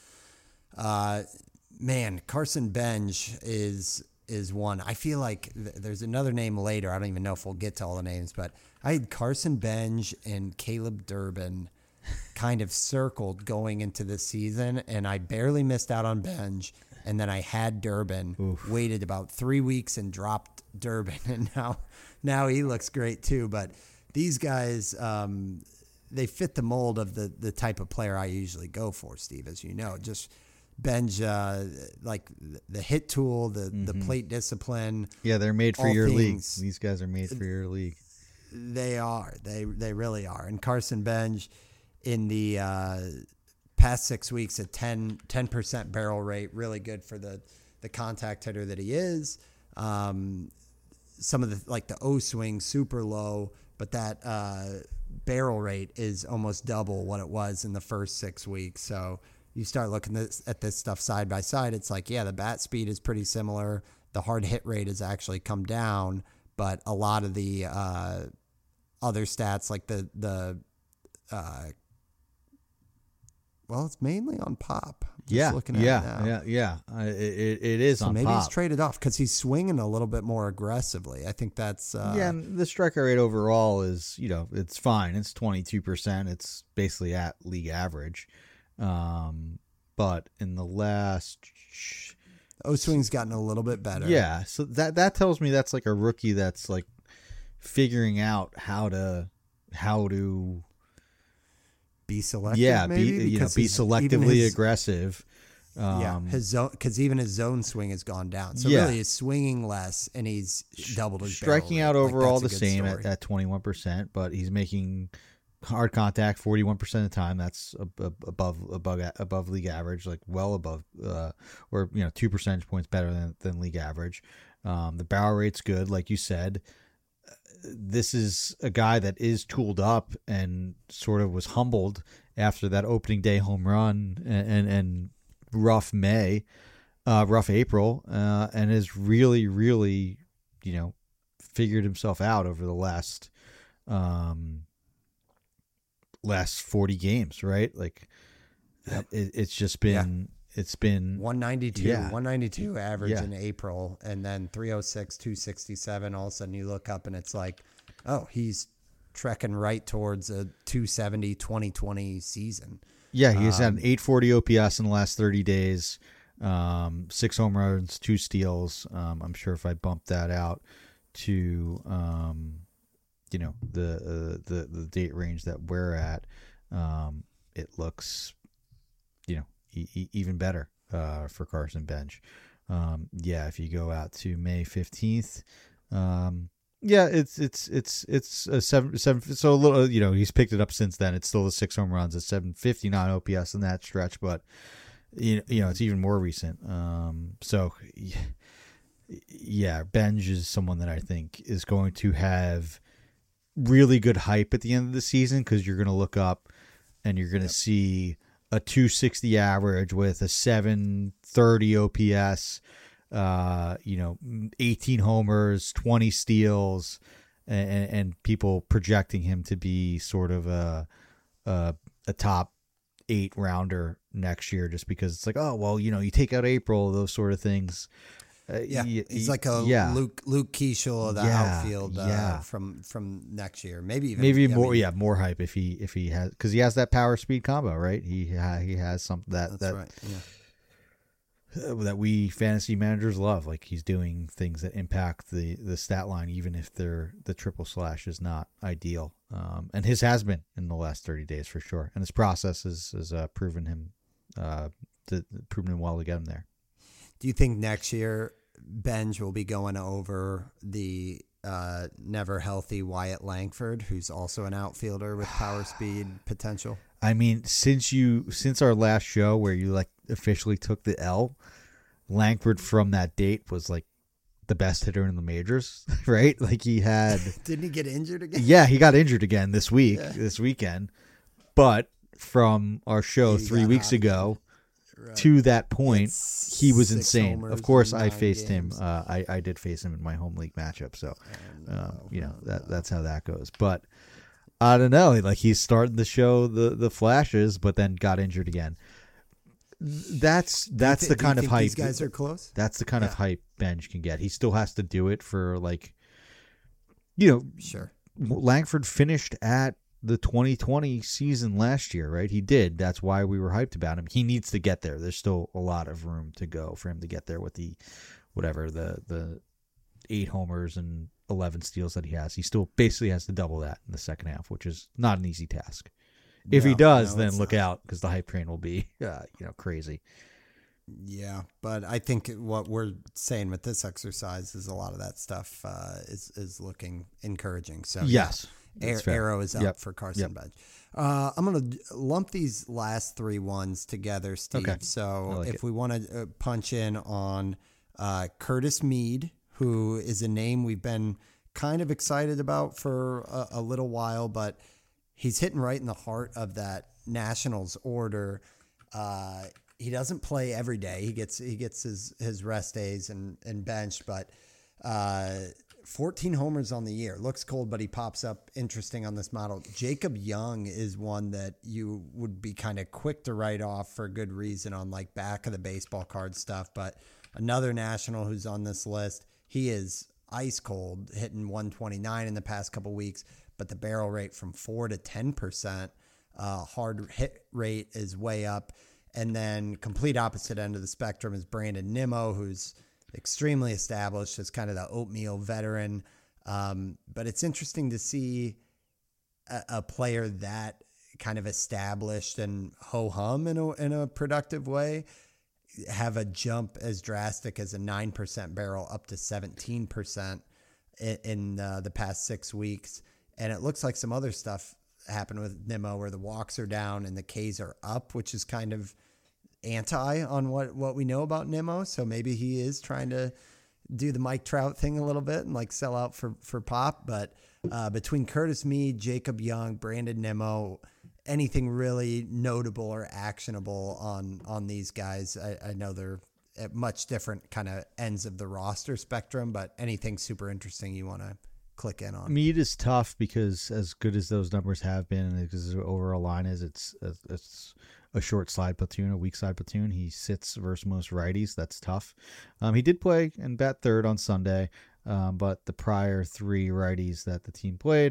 Uh, man, Carson Benj is is one. I feel like th- there's another name later. I don't even know if we'll get to all the names, but I had Carson Benj and Caleb Durbin kind of circled going into this season, and I barely missed out on Benj. And then I had Durbin, waited about three weeks and dropped Durbin, and now now he looks great too. But these guys, um, they fit the mold of the the type of player I usually go for, Steve, as you know. Just Benj, uh, like the hit tool, the, the plate discipline. Yeah, they're made for All your things- league. These guys are made for your league. They are. They they really are. And Carson Benj in the uh, past six weeks at ten percent barrel rate, really good for the, the contact hitter that he is. Um, some of the, like the O swing, super low, but that uh, barrel rate is almost double what it was in the first six weeks. So you start looking this, at this stuff side by side, it's like, yeah, the bat speed is pretty similar. The hard hit rate has actually come down, but a lot of the uh, other stats, like the the uh, well, it's mainly on pop. I'm just Yeah, looking at yeah, it now. yeah, yeah. Uh, it, it, it is So on maybe pop. he's traded off because he's swinging a little bit more aggressively. I think that's uh, yeah, and the strikeout rate overall is, you know, it's fine. It's twenty-two percent. It's basically at league average. Um, but in the last, O swing's gotten a little bit better. yeah, so that that tells me that's like a rookie that's like figuring out how to how to be selective. yeah maybe, be you know because be his- even selectively his- aggressive. Um, Yeah, his zone because even his zone swing has gone down. So Yeah. really, he's swinging less, and he's doubled his barrel striking rate. out Like, overall the that's a good same story. at, at twenty-one percent, but he's making hard contact forty-one percent of the time. That's ab- ab- above above above league average, like well above, uh, or you know, two percentage points better than, than league average. Um, the barrel rate's good, like you said. This is a guy that is tooled up and sort of was humbled after that opening day home run and and, and rough May, uh, rough April, uh, and has really, really, you know, figured himself out over the last um, last forty games, right? Like, Yep. it, it's just been it's been one ninety-two, Yeah. one ninety-two average Yeah. in April, and then three oh six, two sixty-seven. All of a sudden, you look up and it's like, oh, he's trekking right towards a two seventy twenty twenty season. yeah. He's had Um, an eight forty O P S in the last thirty days, um, six home runs, two steals. Um, I'm sure if I bump that out to um, you know the uh, the the date range that we're at, um, it looks, you know, e- even better uh, for Carson Bench. Um, yeah, if you go out to May fifteenth, um, yeah, it's it's it's it's a seven seven. So a little, you know, he's picked it up since then. It's still the six home runs, at seven fifty-nine O P S in that stretch, but you you know, it's even more recent. Um, so yeah, Benj is someone that I think is going to have really good hype at the end of the season, because you're going to look up and you're going to yep. see a two sixty average with a seven thirty O P S, uh, you know, eighteen homers, twenty steals, and, and people projecting him to be sort of a, a a top eight rounder next year, just because it's like, oh, well, you know, you take out April, those sort of things. Uh, yeah, y- he's like a yeah. Luke Luke Keeschel of the yeah, outfield uh, yeah. from from next year, maybe even maybe I more. mean, yeah, more hype if he if he has, because he has that power speed combo, right? He ha, he has something that that's that right. Yeah. uh, that we fantasy managers love. Like, he's doing things that impact the the stat line, even if they're the triple slash is not ideal. Um, and his has been in the last thirty days for sure, and his process has has uh, proven him uh to, proven him well to get him there. Do you think next year Benj will be going over the uh, never healthy Wyatt Langford, who's also an outfielder with power speed potential? I mean, since you since our last show where you like officially took the L, Langford from that date was like the best hitter in the majors, right? Like, he had didn't he get injured again? Yeah, he got injured again this week, yeah. this weekend. But from our show he three weeks ago right. to that point, it's he was insane. Of course, I faced games. him. Uh, I I did face him in my home league matchup, so oh, no, um, you know oh, that no. that's how that goes. But I don't know. Like, he's starting to show the the flashes, but then got injured again. That's that's th- the kind of hype. These guys are close. That's the kind yeah. of hype Benj can get. He still has to do it for, like, you know. Sure. Langford finished at the twenty twenty season last year, right? He did. That's why we were hyped about him. He needs to get there. There's still a lot of room to go for him to get there with the whatever the the eight homers and eleven steals that he has. He still basically has to double that in the second half, which is not an easy task. If no, he does, no, then look not. out, because the hype train will be, uh, you know, crazy. Yeah, but I think what we're saying with this exercise is a lot of that stuff uh, is is looking encouraging. So yes, yeah, Air, arrow is up yep. for Carson yep. Bench. Uh, I'm going to lump these last three ones together, Steve. Okay. So like if it. we want to uh, punch in on uh, Curtis Mead, who is a name we've been kind of excited about for a, a little while, but he's hitting right in the heart of that Nationals order. Uh, he doesn't play every day. He gets he gets his, his rest days and, and bench, but uh, fourteen homers on the year. Looks cold, but he pops up interesting on this model. Jacob Young is one that you would be kind of quick to write off for good reason on, like, back of the baseball card stuff, but another National who's on this list. He is ice cold, hitting one twenty-nine in the past couple weeks, but the barrel rate from four to ten percent, uh, hard hit rate is way up. And then complete opposite end of the spectrum is Brandon Nimmo, who's extremely established as kind of the oatmeal veteran. Um, but it's interesting to see a, a player that kind of established and ho-hum in a, in a productive way have a jump as drastic as a nine percent barrel up to seventeen percent in, in uh, the past six weeks. And it looks like some other stuff happened with Nimmo where the walks are down and the Ks are up, which is kind of anti on what, what we know about Nimmo. So maybe he is trying to do the Mike Trout thing a little bit and, like, sell out for, for pop. But uh, between Curtis Mead, Jacob Young, Brandon Nimmo, anything really notable or actionable on, on these guys? I, I know they're at much different kind of ends of the roster spectrum, but anything super interesting you want to click in on? Mead is tough because as good as those numbers have been, and because the overall line is, it's it's a short slide platoon, a weak side platoon. He sits versus most righties. That's tough. Um, he did play and bat third on Sunday, um, but the prior three righties that the team played,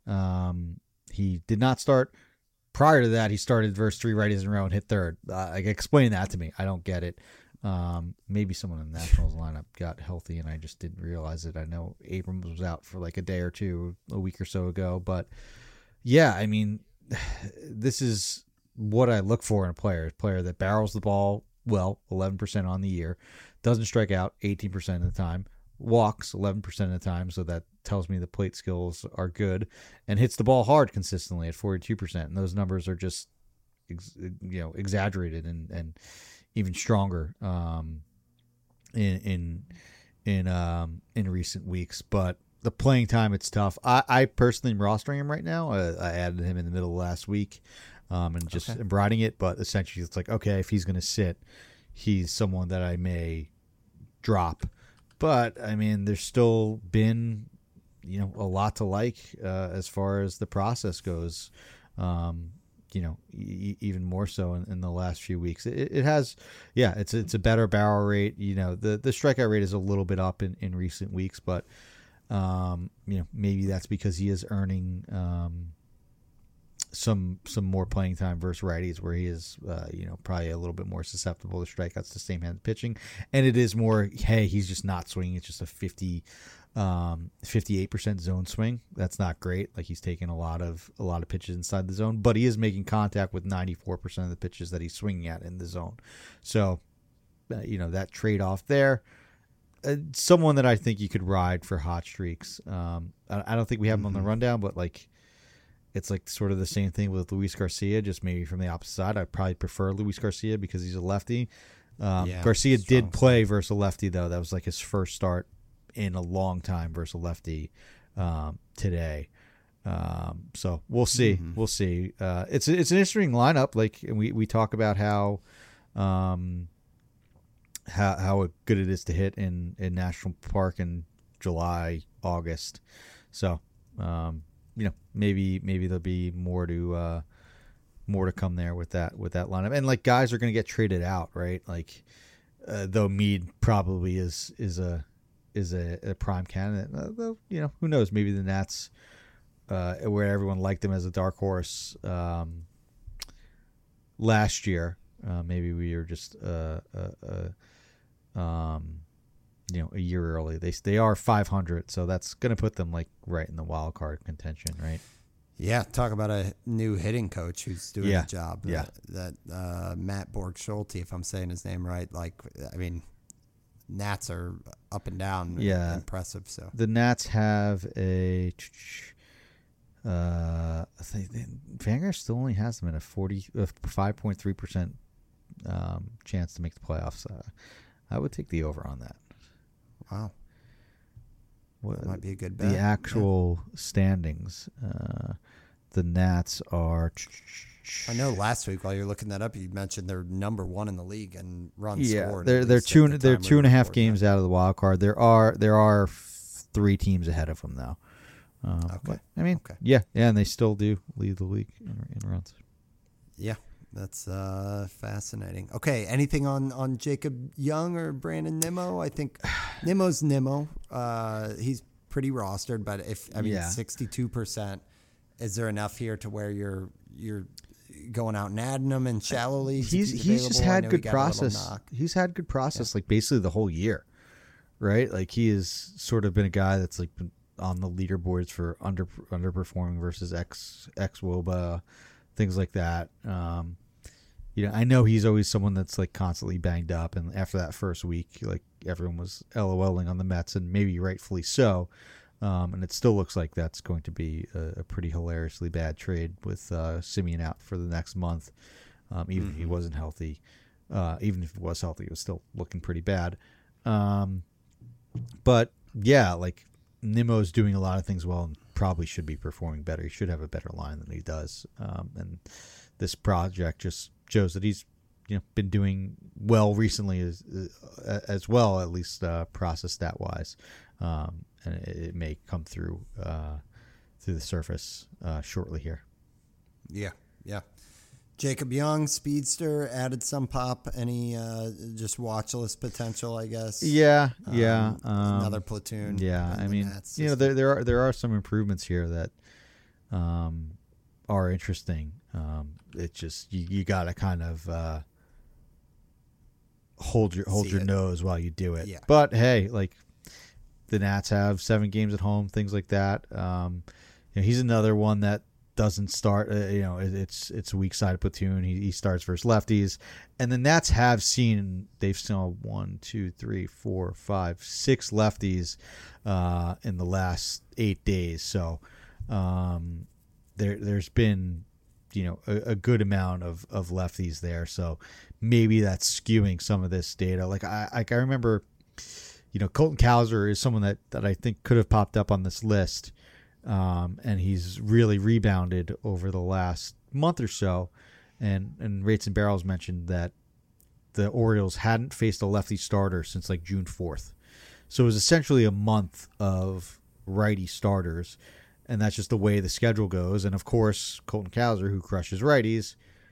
um, he did not start. Prior to that, he started versus three righties in a row and hit third. Uh, like, explain that to me. I don't get it. Um, maybe someone in the Nationals lineup got healthy and I just didn't realize it. I know Abrams was out for like a day or two, a week or so ago, but yeah, I mean, this is what I look for in a player, a player that barrels the ball well, eleven percent on the year, doesn't strike out eighteen percent of the time, walks eleven percent of the time, so that tells me the plate skills are good, and hits the ball hard consistently at forty-two percent. And those numbers are just, you know, exaggerated and, and even stronger um, in in in um, in recent weeks. But the playing time, it's tough. I, I personally am rostering him right now. I, I added him in the middle of last week um, and just Okay. am riding it. But essentially, it's like, okay, if he's going to sit, he's someone that I may drop. But I mean, there's still been, you know, a lot to like uh, as far as the process goes. Um, you know, e- even more so in, in the last few weeks. It, it has, yeah, it's it's a better barrel rate. You know, the the strikeout rate is a little bit up in, in recent weeks, but um, you know, maybe that's because he is earning um, some some more playing time versus righties, where he is, uh, you know, probably a little bit more susceptible to strikeouts to same-handed pitching, and it is more, hey, he's just not swinging. It's just a fifty. Um, fifty-eight percent zone swing. That's not great. Like, he's taking a lot of a lot of pitches inside the zone, but he is making contact with ninety-four percent of the pitches that he's swinging at in the zone. So, uh, you know, that trade-off there. Uh, someone that I think you could ride for hot streaks. Um, I, I don't think we have him Mm-hmm. on the rundown, but like, it's like sort of the same thing with Luis Garcia, just maybe from the opposite side. I probably prefer Luis Garcia because he's a lefty. Um, Yeah, Garcia strong did play versus a lefty, though. That was like his first start in a long time versus a lefty um, today. Um, so we'll see. Mm-hmm. We'll see. Uh, it's it's an interesting lineup. Like, and we, we talk about how um, how how good it is to hit in, in National Park in July, August. So um, you know, maybe maybe there'll be more to uh, more to come there with that with that lineup. And like, guys are going to get traded out, right? Like, uh, though Meade probably is is a is a, a prime candidate. Uh, though, you know, who knows? Maybe the Nats, uh, where everyone liked them as a dark horse um, last year, uh, maybe we were just uh, uh, uh, um, you know, a year early. They they are five hundred, so that's going to put them like right in the wild card contention, right? Yeah, talk about a new hitting coach who's doing Yeah, the job. yeah. That, that uh, Matt Borg-Schulte, if I'm saying his name right. Like, I mean, Nats are up and down. Yeah. Impressive. So The Nats have a. Uh, I think Vanguard still only has them at a forty, five point three percent um, chance to make the playoffs. Uh, I would take the over on that. wow, What, that might be a good bet. the actual standings? Uh, the Nats are. I know last week while you're looking that up, you mentioned they're number one in the league and runs Yeah, scored. they're at they're least at two the they're time we two and a half recorded games out of the wild card. There are there are f- three teams ahead of them though. Um, Okay. but, I mean, Okay. yeah, yeah, and they still do lead the league in, in runs. that. Yeah, that's uh, fascinating. Okay, anything on, on Jacob Young or Brandon Nimmo? I think Nimmo's Nimmo. Uh, he's pretty rostered, but if I mean Yeah. sixty-two percent, is there enough here to where you're you're going out and adding them in shallow leagues? if He's he's just available? I had know good he got a little process. knock. He's had good process like basically the whole year, right? Like, he has sort of been a guy that's like been on the leaderboards for under underperforming versus ex ex W O B A, things like that. Um, you know, I know he's always someone that's like constantly banged up, and after that first week, like, everyone was LOLing on the Mets, and maybe rightfully so. Um, and it still looks like that's going to be a, a pretty hilariously bad trade with uh, Simeon out for the next month. Um, even if he wasn't healthy, uh, even if he was healthy, it was still looking pretty bad. Um, but yeah, like, Nimmo's doing a lot of things well and probably should be performing better. He should have a better line than he does. Um, and this project just shows that he's, you know, been doing well recently as as well, at least uh, process stat wise. Um, and it, it may come through uh, through the surface uh, shortly here. Yeah, yeah. Jacob Young, speedster, added some pop. Any uh, just watch list potential, I guess. Yeah, yeah. Um, Um, another platoon. Yeah, in I the mean, Nats you know, system. there there are there are some improvements here that um, are interesting. Um, it's just you, you got to kind of uh, hold your hold See your it. nose while you do it. Yeah. But hey, like, the Nats have seven games at home, things like that. Um, you know, he's another one that doesn't start. Uh, you know, it, it's it's a weak side platoon. He, he starts versus lefties, and the Nats have seen they've seen one, two, three, four, five, six lefties uh, in the last eight days. So um, there there's been you know a, a good amount of, of lefties there. So maybe that's skewing some of this data. Like I like I remember, you know, Colton Cowser is someone that, that I think could have popped up on this list. Um, and he's really rebounded over the last month or so. And, and Rates and Barrels mentioned that the Orioles hadn't faced a lefty starter since like June fourth. So it was essentially a month of righty starters. And that's just the way the schedule goes. And of course, Colton Cowser, who crushes righties,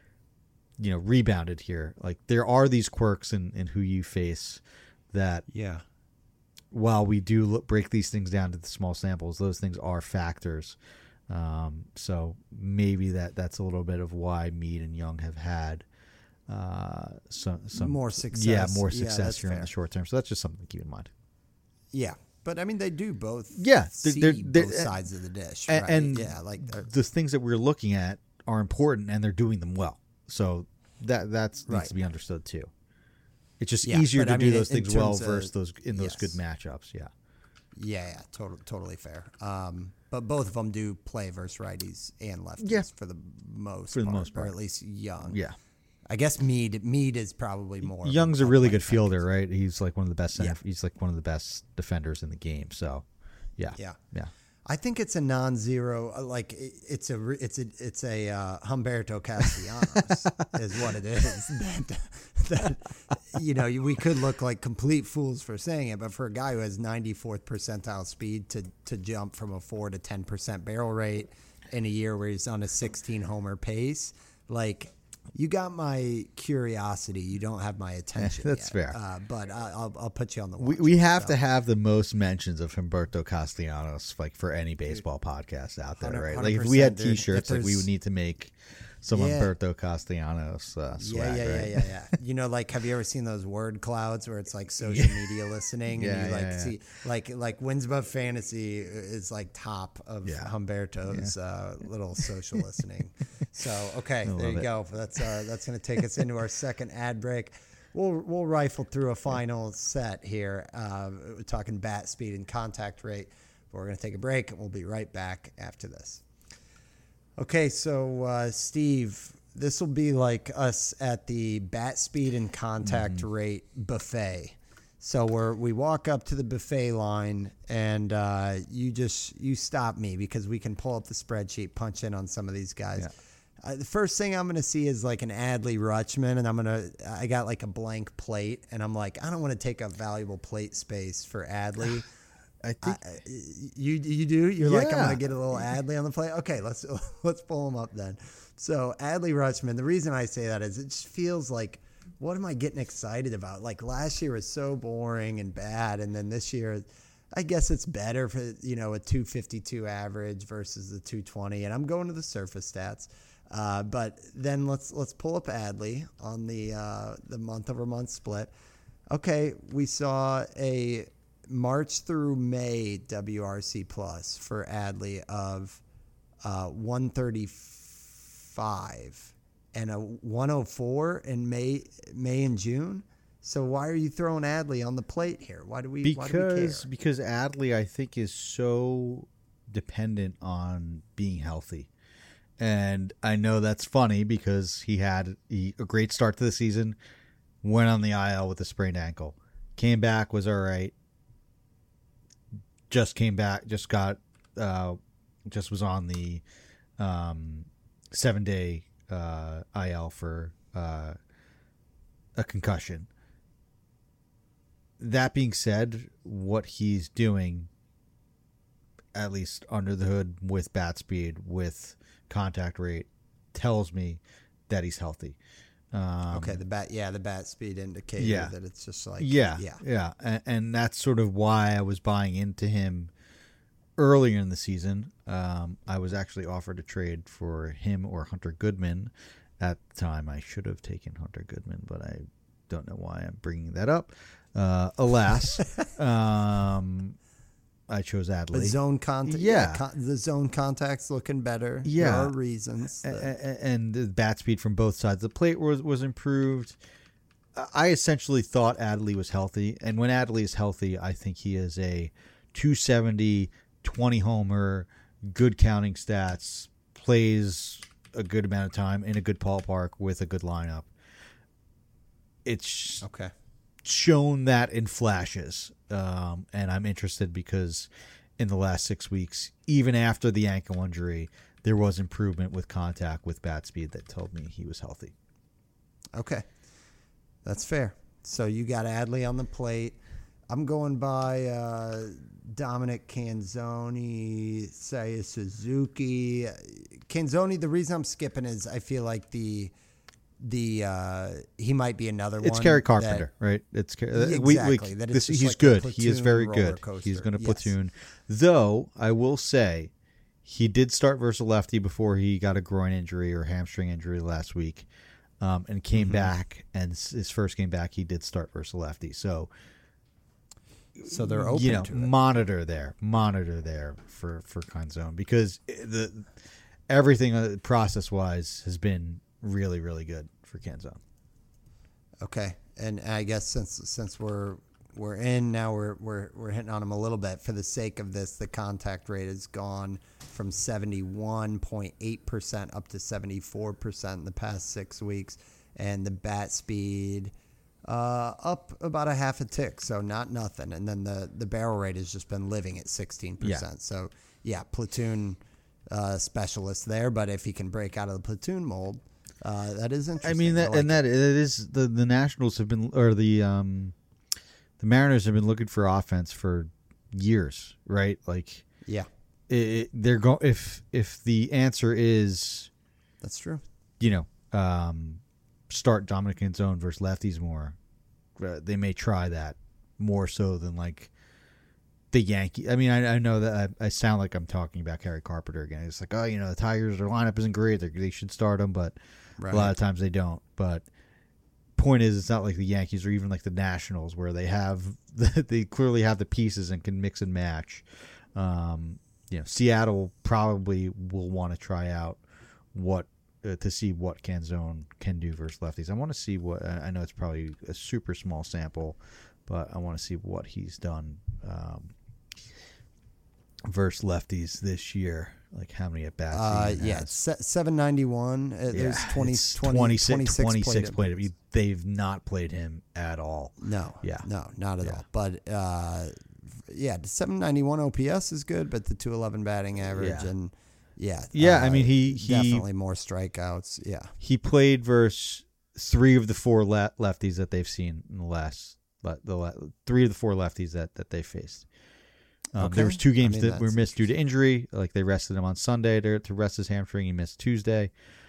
you know, rebounded here. Like there are these quirks in, in who you face that, yeah. while we do look, break these things down to the small samples, those things are factors. Um, so maybe that that's a little bit of why Mead and Young have had uh, some, some more success. Yeah, more Yeah, success that's here in fair. the short term. So that's just something to keep in mind. Yeah. But I mean, they do both. Yeah, they're- see they're- both they're- sides of the dish, and- right? and yeah, like they're- The things that we're looking at are important, and they're doing them well. So that that's needs Right. to be understood too. It's just Yeah, easier but to I do mean, those in things well terms of- versus those in those yes. good matchups. Yeah. yeah, yeah, totally, totally fair. Um, but both of them do play versus righties and lefties Yeah. for the most For the part, most part. or at least Young. Yeah. I guess Mead Mead is probably more. Young's of a really play good fielder, factor. right? He's like one of the best. Center, Yeah. He's like one of the best defenders in the game. So, yeah, Yeah. yeah. I think it's a non-zero. uh, Like it- it's a re- it's a it's a uh, Humberto Castellanos is what it is. That, that, you know, we could look like complete fools for saying it, but for a guy who has ninety-fourth percentile speed to to jump from a four to ten percent barrel rate in a year where he's on a sixteen homer pace, like. You got my curiosity. You don't have my attention. That's yet. fair. Uh, but I, I'll I'll put you on the. We watch we list, have so. to have the most mentions of Humberto Castellanos, like for any baseball podcast out there, right? Like if we had one hundred percent, dude. T-shirts, If like we there's- would need to make some Yeah. Humberto Castellanos uh, swag, yeah, yeah, right? yeah, yeah, yeah. You know, like, have you ever seen those word clouds where it's like social media listening, Yeah, and you like yeah, yeah. see, like, like Wins Above Fantasy is like top of Yeah. Humberto's uh, little social listening. So, okay, there love you it. go. That's uh, that's going to take us into our second ad break. We'll we'll rifle through a final set here. Uh, we're talking bat speed and contact rate. But we're going to take a break, and we'll be right back after this. Okay, so uh, Steve, this will be like us at the bat speed and contact Mm-hmm. rate buffet. So we're we walk up to the buffet line, and uh, you just you stop me because we can pull up the spreadsheet, punch in on some of these guys. Yeah. Uh, the first thing I'm going to see is like an Adley Rutschman, and I'm going to I got like a blank plate, and I'm like, I don't want to take up valuable plate space for Adley. I think I, you you do? You're like, I'm Yeah. gonna get a little Adley on the play. Okay, let's let's pull him up then. So Adley Rutschman. The reason I say that is it just feels like, what am I getting excited about? Like last year was so boring and bad, and then this year, I guess it's better for you know a two fifty-two average versus the two twenty. And I'm going to the surface stats. Uh, but then let's let's pull up Adley on the uh, the month over month split. Okay, we saw a March through May W R C plus for Adley of uh, one thirty-five and a one oh four in May May and June. So why are you throwing Adley on the plate here? Why do we why do we because care? because Adley, I think, is so dependent on being healthy. And I know that's funny because he had he, a great start to the season, went on the I L with a sprained ankle, came back, was all right, just came back, just got, uh, just was on the um, seven-day uh, I L for uh, a concussion. That being said, what he's doing, at least under the hood with bat speed, with contact rate, tells me that he's healthy. Um, Okay, the bat yeah, the bat speed indicator Yeah. that it's just like yeah, yeah. yeah, and, and that's sort of why I was buying into him earlier in the season. Um, I was actually offered a trade for him or Hunter Goodman. At the time, I should have taken Hunter Goodman, but I don't know why I'm bringing that up. Uh, alas, um, I chose But Adley. zone contact, Yeah. yeah, con- the zone contact's looking better. Yeah. There are reasons. A- that- a- and the bat speed from both sides of the plate was was improved. I essentially thought Adley was healthy, and when Adley is healthy, I think he is a two seventy, twenty homer, good counting stats, plays a good amount of time in a good ballpark with a good lineup. It's okay. shown that in flashes, um, and I'm interested because in the last six weeks, even after the ankle injury, there was improvement with contact, with bat speed that told me he was healthy. Okay. That's fair. So you got Adley on the plate. I'm going by uh, Dominic Canzoni, Seiya Suzuki. Canzoni, the reason I'm skipping is I feel like the the uh, he might be another one. It's Kerry Carpenter, right? It's uh, Exactly, we, we, that this, it's just he's like a good. He is platoon very roller good. coaster. He's going to Yes. platoon. Though I will say, he did start versus a lefty before he got a groin injury or hamstring injury last week. Um, and came Mm-hmm. back, and his first game back, he did start versus a lefty. So, So they're open you know, to it. monitor there, monitor there for for Canzone, because the everything uh, process wise has been really really good for Canzone. Okay, and I guess since since we're we're in now, we're we're we're hitting on him a little bit. For the sake of this, the contact rate has gone from seventy-one point eight percent up to seventy-four percent in the past six weeks, and the bat speed uh, up about a half a tick, so not nothing. And then the the barrel rate has just been living at sixteen Yeah. percent. So yeah, platoon uh, specialist there. But if he can break out of the platoon mold, uh, that is interesting. I mean, that like and it. that it is the the Nationals have been, or the um the Mariners have been looking for offense for years, right? Like, yeah, it, it, they're going if if the answer is, that's true. you know, um, start Dominic Canzone versus lefties more, uh, they may try that more so than like the Yankee. I mean, I, I know that I, I sound like I'm talking about Kerry Carpenter again. It's like, oh, you know, the Tigers, their lineup isn't great. They're, they should start them, but Right. a lot of times they don't. But point is, it's not like the Yankees or even like the Nationals where they have they clearly have the pieces and can mix and match. Um, you know, Seattle probably will want to try out what uh, to see what Canzone can do versus lefties. I want to see what I know it's probably a super small sample, but I want to see what he's done um, versus lefties this year. Like how many at bats? Uh, yeah, it's se- seven ninety-one. Uh, there's twenty, it's twenty, twenty-six, twenty-six, twenty-six played played him. They've not played him at all. No, Yeah. no, not at Yeah. all. But uh, yeah, the seven ninety-one O P S is good, but the two eleven batting average Yeah. and yeah, Yeah, uh, I mean, he- he- definitely more strikeouts. Yeah, He played versus three of the four le- lefties that they've seen in the last le- the le- three of the four lefties that, that they faced. Um, Okay. There was two I games mean, that were that's missed due to injury. Like they rested him on Sunday to, to rest his hamstring. He missed Tuesday.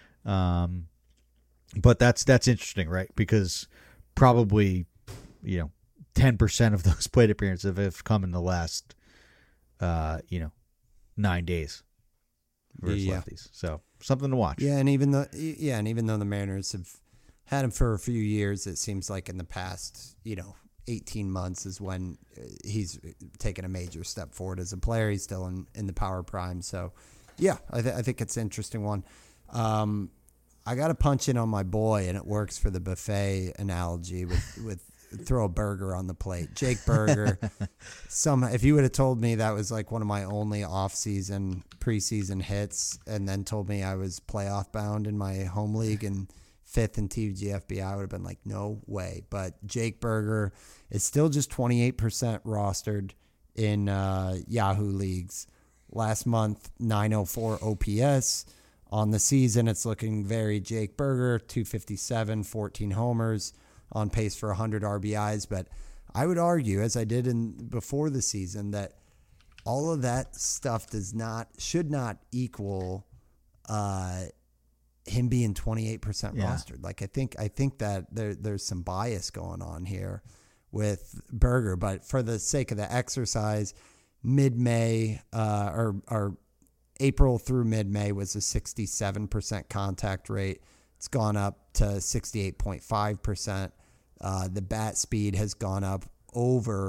Um, but that's that's interesting, right? Because probably, you know, ten percent of those plate appearances have come in the last, uh, you know, nine days versus Yeah. lefties. So something to watch. yeah, and even though yeah, and even though the Mariners have had him for a few years, it seems like in the past, you know, eighteen months is when uh, he's taken a major step forward as a player. He's still in, in the power prime. So, yeah, I, th- I think it's an interesting one. Um, I got to punch in on my boy, and it works for the buffet analogy with, with throw a burger on the plate. Jake Burger. Some, if you would have told me that was like one of my only off-season, preseason hits, and then told me I was playoff bound in my home league and fifth in T V G F B, I would have been like, no way. But Jake Burger is still just twenty-eight percent rostered in uh, Yahoo leagues. Last month, nine oh four O P S. On the season, it's looking very Jake Burger, two fifty-seven, fourteen homers, on pace for one hundred R B Is. But I would argue, as I did in before the season, that all of that stuff does not, should not equal uh, him being twenty-eight percent Yeah. rostered. Like I think I think that there there's some bias going on here with Burger, but for the sake of the exercise, mid-May uh, or or April through mid-May was a sixty-seven percent contact rate. It's gone up to sixty-eight point five percent. Uh, the bat speed has gone up over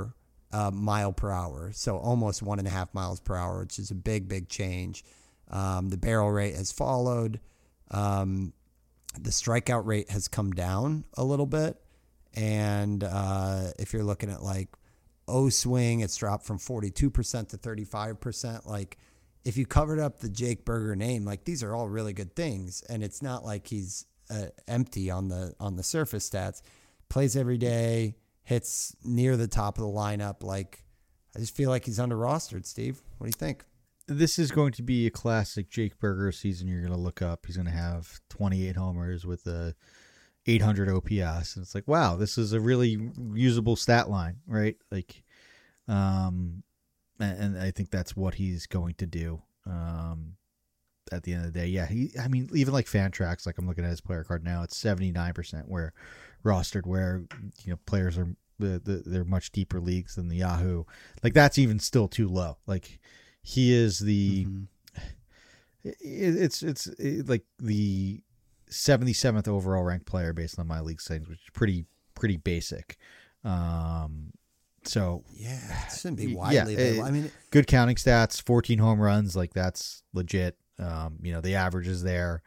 uh, mile per hour. So almost one and a half miles per hour, which is a big, big change. Um, the barrel rate has followed. Um, the strikeout rate has come down a little bit. And uh, if you're looking at like O swing, it's dropped from forty-two percent to thirty-five percent. Like if you covered up the Jake Burger name, like these are all really good things. And it's not like he's uh, empty on the, on the surface stats. Plays every day, hits near the top of the lineup. Like I just feel like he's under rostered. Steve, what do you think? This is going to be a classic Jake Burger season. You're going to look up. He's going to have twenty-eight homers with a eight hundred O P S. And it's like, wow, this is a really usable stat line, right? Like, um, and, and I think that's what he's going to do. Um, at the end of the day, yeah, he, I mean, even like Fantrax, like I'm looking at his player card now, it's seventy-nine percent where rostered, where, you know, players are, the, the, they're much deeper leagues than the Yahoo. Like that's even still too low. Like he is the, mm-hmm. it, it's, it's it, like the seventy-seventh overall ranked player based on my league settings, which is pretty, pretty basic. Um, so yeah, it shouldn't be widely yeah, available. It, I mean, good counting stats, fourteen home runs, like that's legit. Um, you know, the average is there.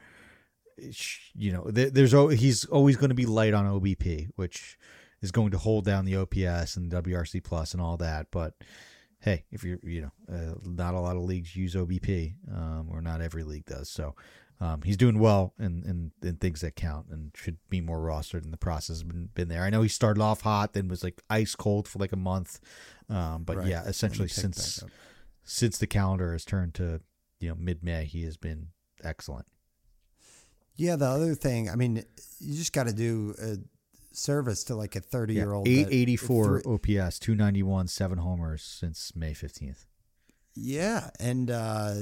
You know, there's he's always going to be light on O B P, which is going to hold down the O P S and W R C plus and all that. But hey, if you're, you know, uh, not a lot of leagues use O B P, um, or not every league does. So um, he's doing well in, in, in things that count and should be more rostered. And the process has been, been there. I know he started off hot, then was like ice cold for like a month. Um, but right. yeah, essentially since since the calendar has turned to, you know, mid-May, he has been excellent. Yeah, the other thing, I mean, you just got to do a service to like a thirty-year-old. Yeah, eight eighty-four O P S, two ninety-one, seven homers since May fifteenth. Yeah, and uh,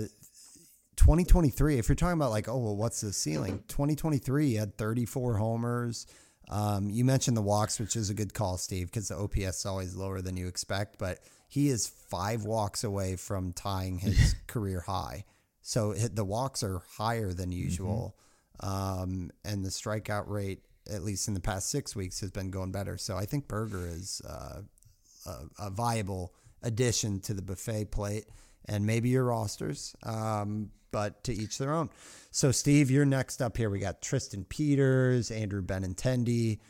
twenty twenty-three, if you're talking about like, oh, well, what's the ceiling? twenty twenty-three, he had thirty-four homers. Um, you mentioned the walks, which is a good call, Steve, because the O P S is always lower than you expect, but he is five walks away from tying his career high. So the walks are higher than usual. Mm-hmm. Um, and the strikeout rate, at least in the past six weeks, has been going better. So I think Burger is uh, a, a viable addition to the buffet plate and maybe your rosters, um, but to each their own. So, Steve, you're next up here. We got Tristan Peters, Andrew Benintendi,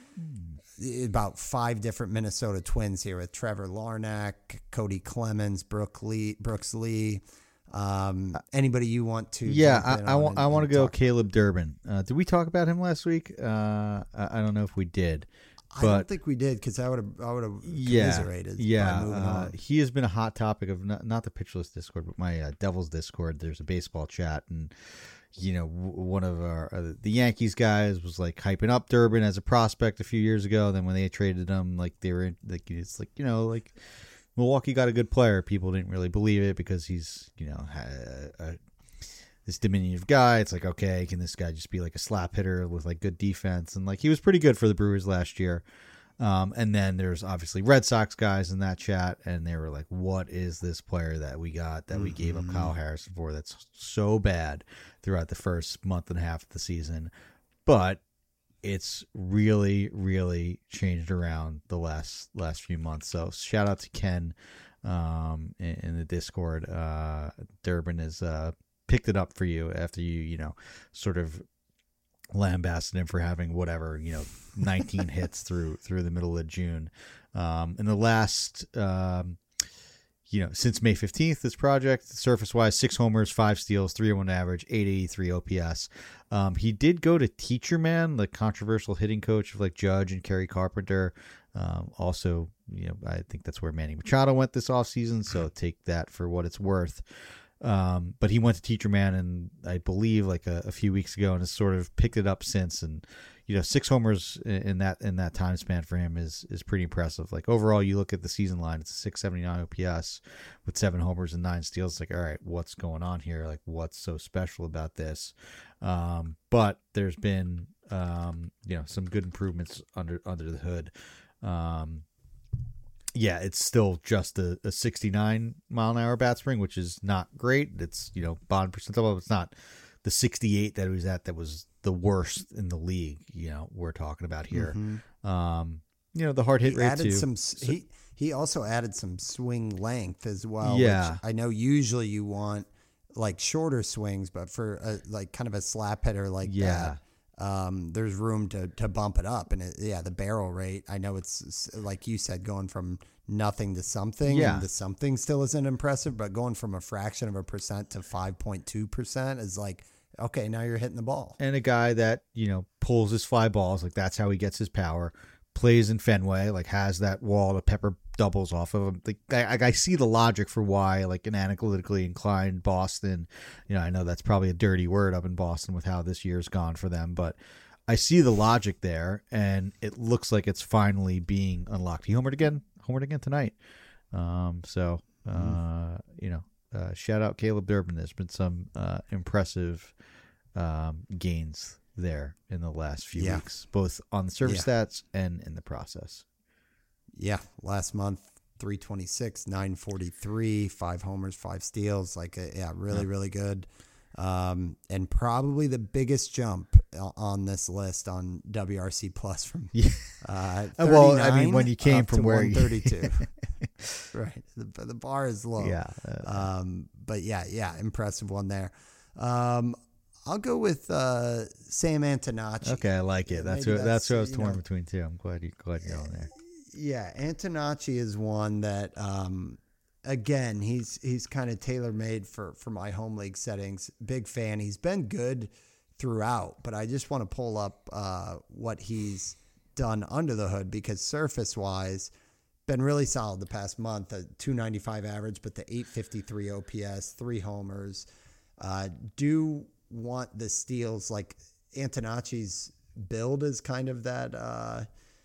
mm. about five different Minnesota Twins here with Trevor Larnach, Cody Clemens, Brooke Lee, Brooks Lee. Um, anybody you want to? Yeah, I, I want. I want to go talk. Caleb Durbin. Uh, did we talk about him last week? Uh, I, I don't know if we did. But, I don't think we did because I would have. I would have yeah, commiserated. Yeah, uh, he has been a hot topic of not, not the Pitch List Discord, but my uh, Devils Discord. There's a baseball chat, and you know, one of our uh, the Yankees guys was like hyping up Durbin as a prospect a few years ago. Then when they traded him, like they were like it's like you know like. Milwaukee got a good player. People didn't really believe it because he's, you know, a, a, this diminutive guy. It's like, okay, can this guy just be like a slap hitter with like good defense? And like he was pretty good for the Brewers last year. Um, and then there's obviously Red Sox guys in that chat, and they were like, what is this player that we got that mm-hmm. we gave up Kyle Harrison for that's so bad throughout the first month and a half of the season? But it's really, really changed around the last last few months. So shout out to Ken um, in, in the Discord. Uh, Durbin has uh, picked it up for you after you, you know, sort of lambasted him for having whatever, you know, nineteen hits through through the middle of June. Um, in the last, um, you know, since May fifteenth, this project, surface-wise, six homers, five steals, three oh one average, eight eighty-three O P S. Um, he did go to Teacher Man, the controversial hitting coach of like Judge and Kerry Carpenter. Um, also, you know, I think that's where Manny Machado went this offseason, so take that for what it's worth. Um, but he went to Teacher Man, and I believe like a, a few weeks ago, and has sort of picked it up since. And you know, six homers in that in that time span for him is is pretty impressive. Like overall, you look at the season line, it's a six seventy-nine O P S with seven homers and nine steals. It's like, all right, what's going on here? Like, what's so special about this? Um, but there's been um, you know, some good improvements under under the hood. Um, yeah, it's still just a, a sixty-nine mile an hour bat spring, which is not great. It's, you know, bottom percentile. It's not the sixty-eight that he was at that was the worst in the league. You know, we're talking about here. Mm-hmm. Um, you know, the hard hit he rate added too. Some, so, he he also added some swing length as well. Yeah. Which I know usually you want like shorter swings, but for a, like kind of a slap hitter like Yeah. that, um, there's room to, to bump it up. And it, yeah, the barrel rate, I know it's like you said, going from nothing to something. Yeah. And the something still isn't impressive, but going from a fraction of a percent to five point two percent is like, okay, now you're hitting the ball. And a guy that, you know, pulls his fly balls, like that's how he gets his power, plays in Fenway, like has that wall to pepper doubles off of him. Like I, I see the logic for why, like an analytically inclined Boston, you know, I know that's probably a dirty word up in Boston with how this year's gone for them, but I see the logic there, and it looks like it's finally being unlocked. He homered again, homered again tonight. Um, so, uh, mm. you know, uh, shout out Caleb Durbin. There's been some uh, impressive um, gains there in the last few yeah. weeks, both on the surface yeah. stats and in the process. Yeah, last month, three twenty-six, nine forty-three, five homers, five steals. Like, a, yeah, really, yeah. really good. Um, and probably the biggest jump on this list on W R C Plus from yeah. uh, well, I mean, when you came from where one thirty-two, right? The, the bar is low. Yeah. Uh, um, but yeah, yeah, impressive one there. Um, I'll go with uh, Sam Antonacci. Okay, I like it. That's what, that's, that's what I was torn know, between too. I'm glad you glad you're on there. Yeah, Antonacci is one that, um, again, he's he's kind of tailor made for for my home league settings. Big fan. He's been good throughout, but I just want to pull up uh, what he's done under the hood because surface wise, been really solid the past month. A two ninety-five average, but the eight fifty-three O P S, three homers. Uh, do want the steals. Like Antonacci's build is kind of that uh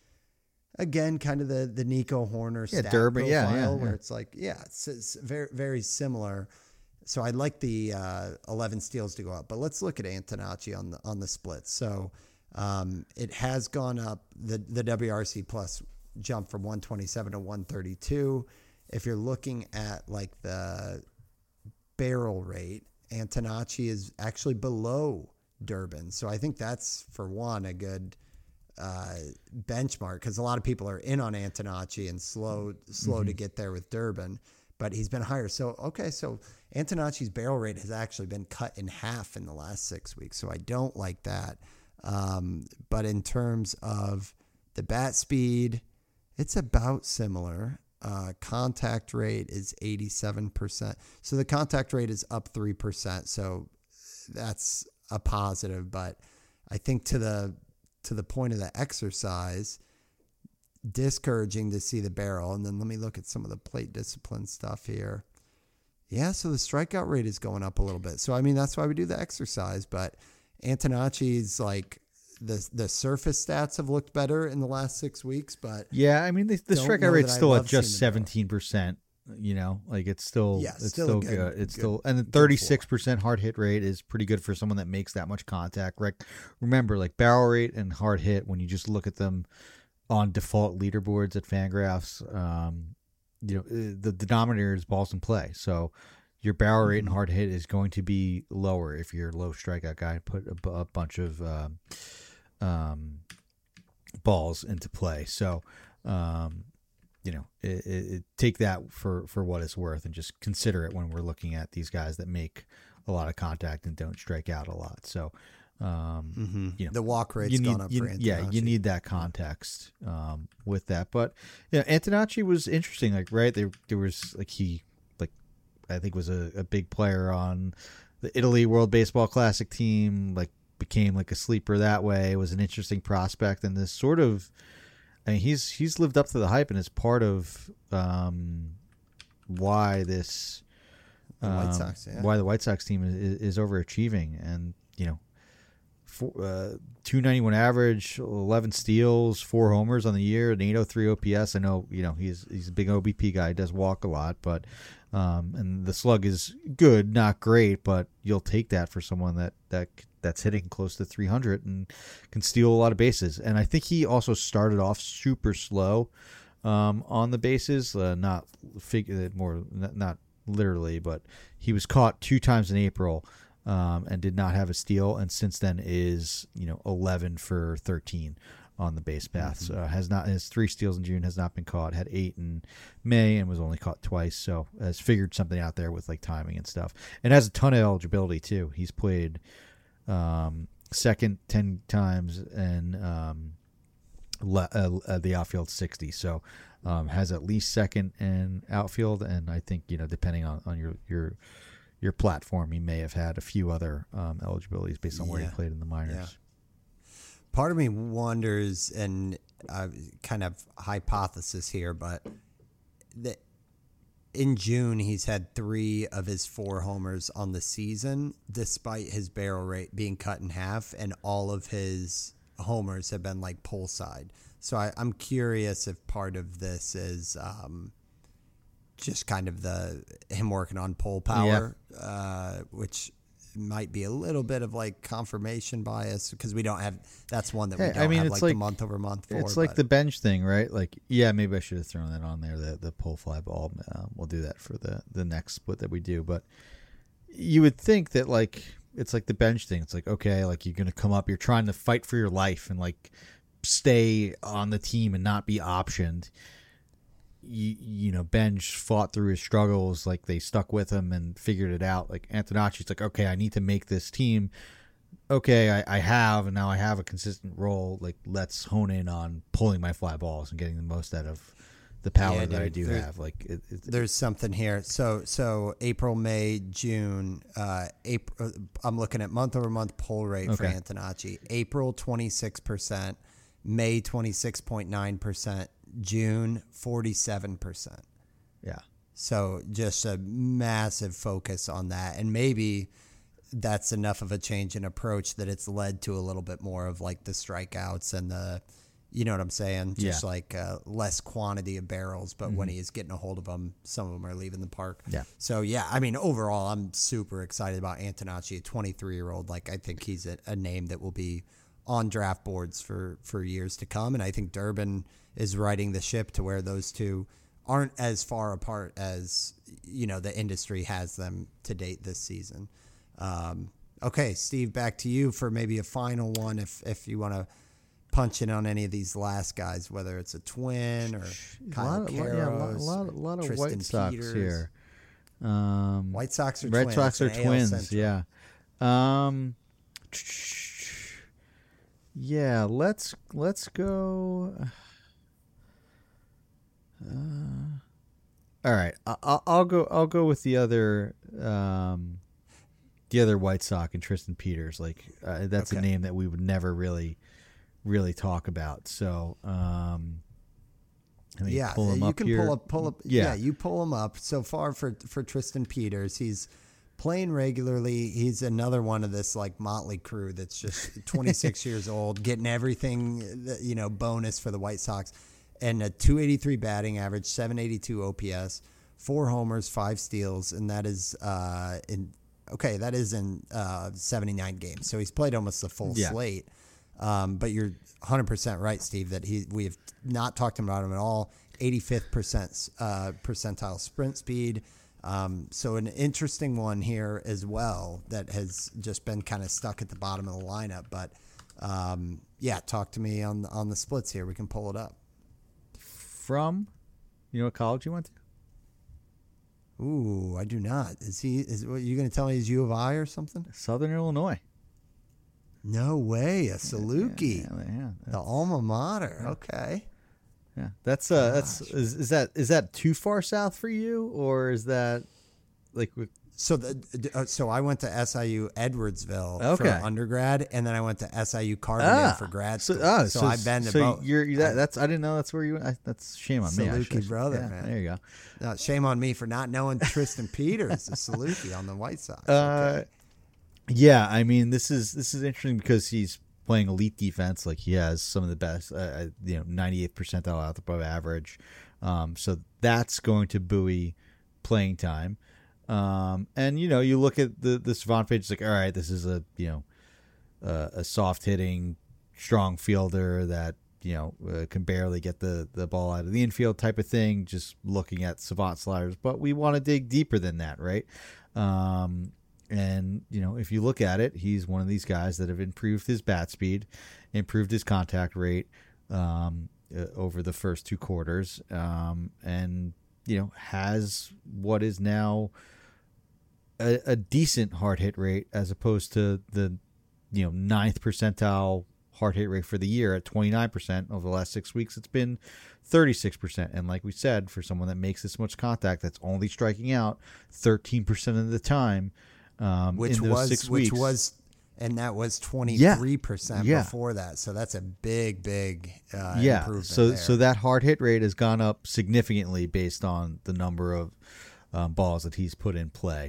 again kind of the the Nico Horner yeah, stat Durbin, profile yeah, yeah, where yeah. it's like yeah it's, it's very very similar. So I'd like the uh eleven steals to go up, but let's look at Antonacci on the on the splits. So um it has gone up. The the W R C plus jumped from one twenty-seven to one thirty-two. If you're looking at like the barrel rate, Antonacci is actually below Durbin. So I think that's, for one, a good uh, benchmark because a lot of people are in on Antonacci and slow slow mm-hmm. to get there with Durbin, but he's been higher. So, okay, so Antonacci's barrel rate has actually been cut in half in the last six weeks. So I don't like that. Um, but in terms of the bat speed, it's about similar. Uh, contact rate is eighty-seven percent. So the contact rate is up three percent. So that's a positive. But I think to the to the point of the exercise, discouraging to see the barrel. And then let me look at some of the plate discipline stuff here. Yeah, so the strikeout rate is going up a little bit. So, I mean, that's why we do the exercise. But Antonacci's like, The the surface stats have looked better in the last six weeks, but yeah, I mean the, the strikeout rate's still at just seventeen percent. You know, like it's still yeah, it's still, still good, good. It's good, still and the thirty-six percent hard hit rate is pretty good for someone that makes that much contact. Right? Remember, like barrel rate and hard hit, when you just look at them on default leaderboards at Fangraphs, um, you know the denominator is balls in play. So your barrel rate mm-hmm. and hard hit is going to be lower if you're a low strikeout guy. Put a, a bunch of um, um, balls into play. So, um, you know, it, it, it, take that for, for what it's worth and just consider it when we're looking at these guys that make a lot of contact and don't strike out a lot. So, um, mm-hmm. you know, the walk rate's you need, gone up you, for Antonacci. Yeah, you need that context, um, with that. But, yeah, you know, Antonacci was interesting. Like, right. There, there was like, he, like, I think was a, a big player on the Italy World Baseball Classic team, like, became like a sleeper that way. It was an interesting prospect, and this sort of, I mean, he's he's lived up to the hype, and it's part of um, why this the um, White Sox, yeah. why the White Sox team is, is overachieving. And you know, for, uh, two ninety-one average, eleven steals, four homers on the year, an eight oh three O P S. I know, you know, he's he's a big O B P guy, he does walk a lot, but um, and the slug is good, not great, but you'll take that for someone that that. that's hitting close to three hundred and can steal a lot of bases. And I think he also started off super slow um, on the bases, uh, not figure more, not, not literally, but he was caught two times in April um, and did not have a steal. And since then is, you know, eleven for thirteen on the base paths. Mm-hmm. Uh, has not has three steals in June, has not been caught. Had eight in May and was only caught twice. So has figured something out there with like timing and stuff, and has a ton of eligibility too. He's played um, second ten times and um, le- uh, uh, the outfield sixty. So um, has at least second and outfield, and I think you know depending on, on your your your platform, he may have had a few other um, eligibilities based on where Yeah. he played in the minors. Yeah. Part of me wonders, and uh, kind of hypothesis here, but that in June he's had three of his four homers on the season, despite his barrel rate being cut in half, and all of his homers have been like pull side. So I, I'm curious if part of this is um, just kind of the him working on pull power, yeah. uh, which might be a little bit of like confirmation bias because we don't have that's one that we Hey, don't I mean, have it's like, like the month over month for. It's like but- the bench thing, right? Like, yeah, maybe I should have thrown that on there. The the pull fly ball. Uh, we'll do that for the the next split that we do. But you would think that like it's like the bench thing. It's like okay, like you're gonna come up, you're trying to fight for your life and like stay on the team and not be optioned. You, you know, Benj fought through his struggles, like they stuck with him and figured it out. Like Antonacci's like, okay, I need to make this team. Okay, I, I have, and now I have a consistent role. Like, let's hone in on pulling my fly balls and getting the most out of the power Yeah, that I dude, do there- have. Like, it, it, There's something here. So so April, May, June. Uh, April. I'm looking at month over month pull rate for Okay. Antonacci. April twenty-six percent, May twenty-six point nine percent, June forty-seven percent. yeah, So just a massive focus on that, and maybe that's enough of a change in approach that it's led to a little bit more of like the strikeouts and the, you know what I'm saying? Just Yeah. like uh, less quantity of barrels, but when he is getting a hold of them, some of them are leaving the park. Yeah. So yeah, I mean, overall, I'm super excited about Antonacci, a twenty-three year old. Like I think he's a, a name that will be on draft boards for, for years to come. And I think Durbin is riding the ship to where those two aren't as far apart as, you know, the industry has them to date this season. Um, okay, Steve, back to you for maybe a final one. If, if you want to punch in on any of these last guys, whether it's a twin or a Kyle lot, of, yeah, a lot, a Karros, lot, a lot of Tristan White Sox Peters. here. Um, White Sox are Red twins. Sox are It's an A L twins. Central. Yeah. Um. Yeah. Let's let's go. Uh, all right. I, I'll, I'll go. I'll go with the other. Um, the other White Sox and Tristan Peters. Like uh, that's a Okay. name that we would never really, really talk about. So. Um, let me Yeah, pull him you up can here. pull up, pull up. Yeah. Yeah. you pull him up. So far for for Tristan Peters, he's playing regularly. He's another one of this like motley crew that's just twenty-six years old, getting everything, you know, bonus for the White Sox, and a two eighty-three batting average, seven eighty-two O P S, four homers, five steals, and that is uh, in okay, that is in uh, seventy-nine games. So he's played almost the full Yeah. slate. Um, but you're one hundred percent right, Steve, that he we have not talked about him at all. eighty-fifth percent, uh, percentile sprint speed. Um, so an interesting one here as well that has just been kind of stuck at the bottom of the lineup. But um, yeah, talk to me on on the splits here. We can pull it up. From, you know what college you went to? Ooh, I do not. Is he? Is what you going to tell me? Is U of I or something? Southern Illinois. No way, a Saluki, Yeah, yeah, the alma mater. Okay. yeah. That's uh, that's is, is that is that too far south for you, or is that like with- So the uh, so I went to S I U Edwardsville for Okay. undergrad, and then I went to S I U Carbondale ah for grad so, school. oh, so, so I've been to so both. You're that, that's I didn't know that's where you went. I, that's shame on me. I Saluki should- brother, yeah, man. There you go. Uh, shame on me for not knowing Tristan Peters, the Saluki on the White Sox. Uh, Okay. yeah, I mean this is this is interesting because he's playing elite defense. Like he has some of the best, uh, you know, ninety-eighth percentile out above average. Um, so that's going to buoy playing time. Um, and you know, you look at the the Savant page. It's like, all right, this is a you know uh, a soft hitting, strong fielder that you know uh, can barely get the the ball out of the infield type of thing. Just looking at Savant sliders, but we want to dig deeper than that, right? Um, and you know, if you look at it, he's one of these guys that have improved his bat speed, improved his contact rate. um, uh, over the first two quarters, um, and you know has what is now a, a decent hard hit rate as opposed to the you know ninth percentile hard hit rate for the year at twenty-nine percent. Over the last six weeks, it's been thirty-six percent. And like we said, for someone that makes this much contact, that's only striking out thirteen percent of the time. Um, which in those was six which weeks. was and that was twenty-three percent Yeah. Yeah. before that. So that's a big, big uh, yeah. improvement So there. so that hard hit rate has gone up significantly based on the number of um, balls that he's put in play.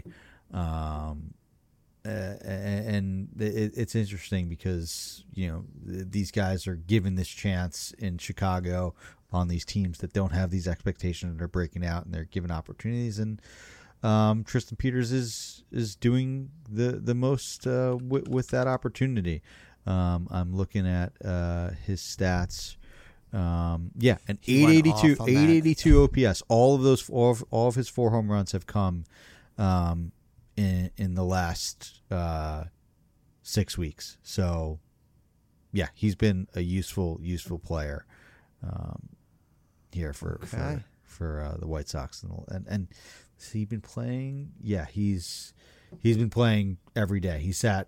Um, uh, and it, it's interesting because you know these guys are given this chance in Chicago on these teams that don't have these expectations and are breaking out, and they're given opportunities. And um, Tristan Peters is is doing the the most uh, w- with that opportunity. Um, I'm looking at uh, his stats. Um, yeah, an He went eight eighty-two, off on that. eight eighty-two O P S. All of those, all of, all of his four home runs have come um, in in the last uh, six weeks. So, yeah, he's been a useful useful player um, here for Okay. for, for uh, the White Sox, and and, and has he been playing? Yeah, he's he's been playing every day. He sat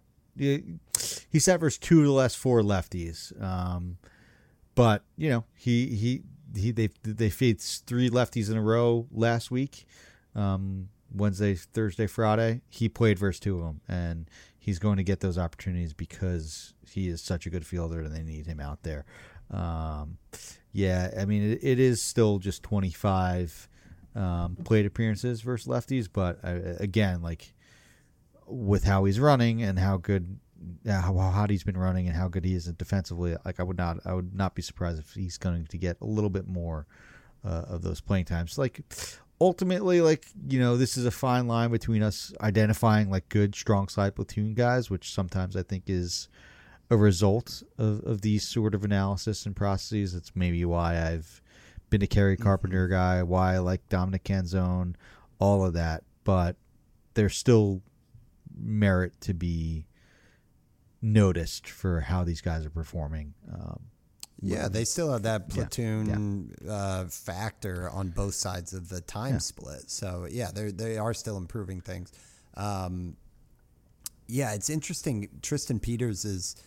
he sat versus two of the last four lefties. Um, But you know he he he they they faced three lefties in a row last week, um, Wednesday, Thursday, Friday. He played versus two of them, and he's going to get those opportunities because he is such a good fielder, and they need him out there. Um, yeah, I mean it, it is still just twenty-five um, plate appearances versus lefties, but uh, again, like with how he's running and how good. Yeah, how hot he's been running and how good he is defensively. Like I would not, I would not be surprised if he's going to get a little bit more uh, of those playing times. Like ultimately, like you know, this is a fine line between us identifying like good, strong side platoon guys, which sometimes I think is a result of, of these sort of analysis and processes. It's maybe why I've been a Kerry Carpenter guy, why I like Dominic Canzone, all of that. But there's still merit to be noticed for how these guys are performing. Um, yeah, they still have that Yeah, platoon Uh, factor on both sides of the time Yeah. split. So yeah, they they are still improving things. Um, yeah, it's interesting. Tristan Peters is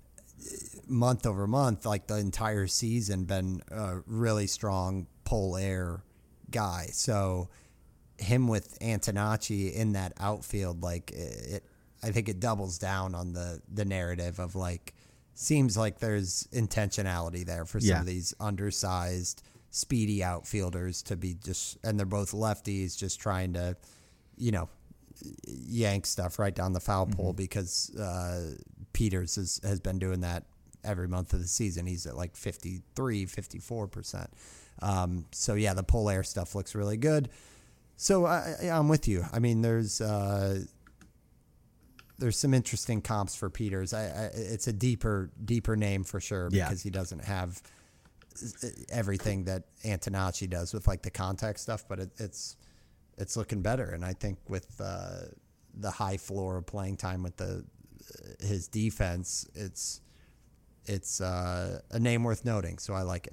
month over month, like the entire season, been a really strong pole air guy. So him with Antonacci in that outfield, like it, I think it doubles down on the, the narrative of like, seems like there's intentionality there for some Yeah. of these undersized, speedy outfielders to be just, and they're both lefties, just trying to, you know, yank stuff right down the foul pole because uh, Peters is, has been doing that every month of the season. He's at like fifty-three, fifty-four percent. Um, so yeah, the pole air stuff looks really good. So I, I'm with you. I mean, there's uh, there's some interesting comps for Peters. I, I, it's a deeper deeper name for sure because Yeah. he doesn't have everything that Antonacci does with like the contact stuff, but it, it's it's looking better. And I think with uh, the high floor of playing time with the his defense, it's it's uh, a name worth noting. So I like it.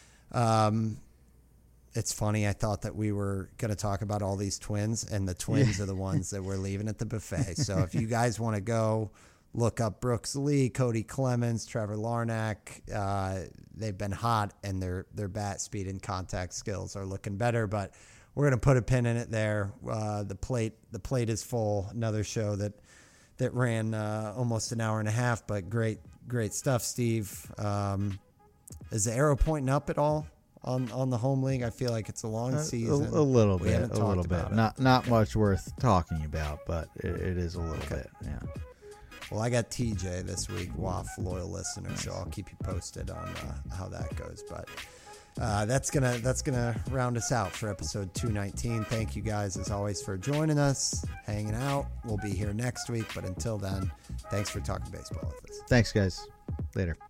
Um, It's funny. I thought that we were going to talk about all these Twins, and the Twins Yeah. are the ones that we're leaving at the buffet. So if you guys want to go look up Brooks Lee, Cody Clemens, Trevor Larnack, uh, they've been hot, and their their bat speed and contact skills are looking better. But we're going to put a pin in it there. Uh, the plate the plate is full. Another show that that ran uh, almost an hour and a half, but great great stuff, Steve. Um, is the arrow pointing up at all? On, on the home league, I feel like it's a long a, season. a little We bit, haven't a talked little bit. about it. Not not much worth talking about, but it, it is a little bit. Yeah. Well, I got T J this week, W A F loyal listener, so I'll keep you posted on uh, how that goes. But uh, that's gonna that's gonna round us out for episode two nineteen. Thank you guys as always for joining us, hanging out. We'll be here next week, but until then, thanks for talking baseball with us. Thanks, guys. Later.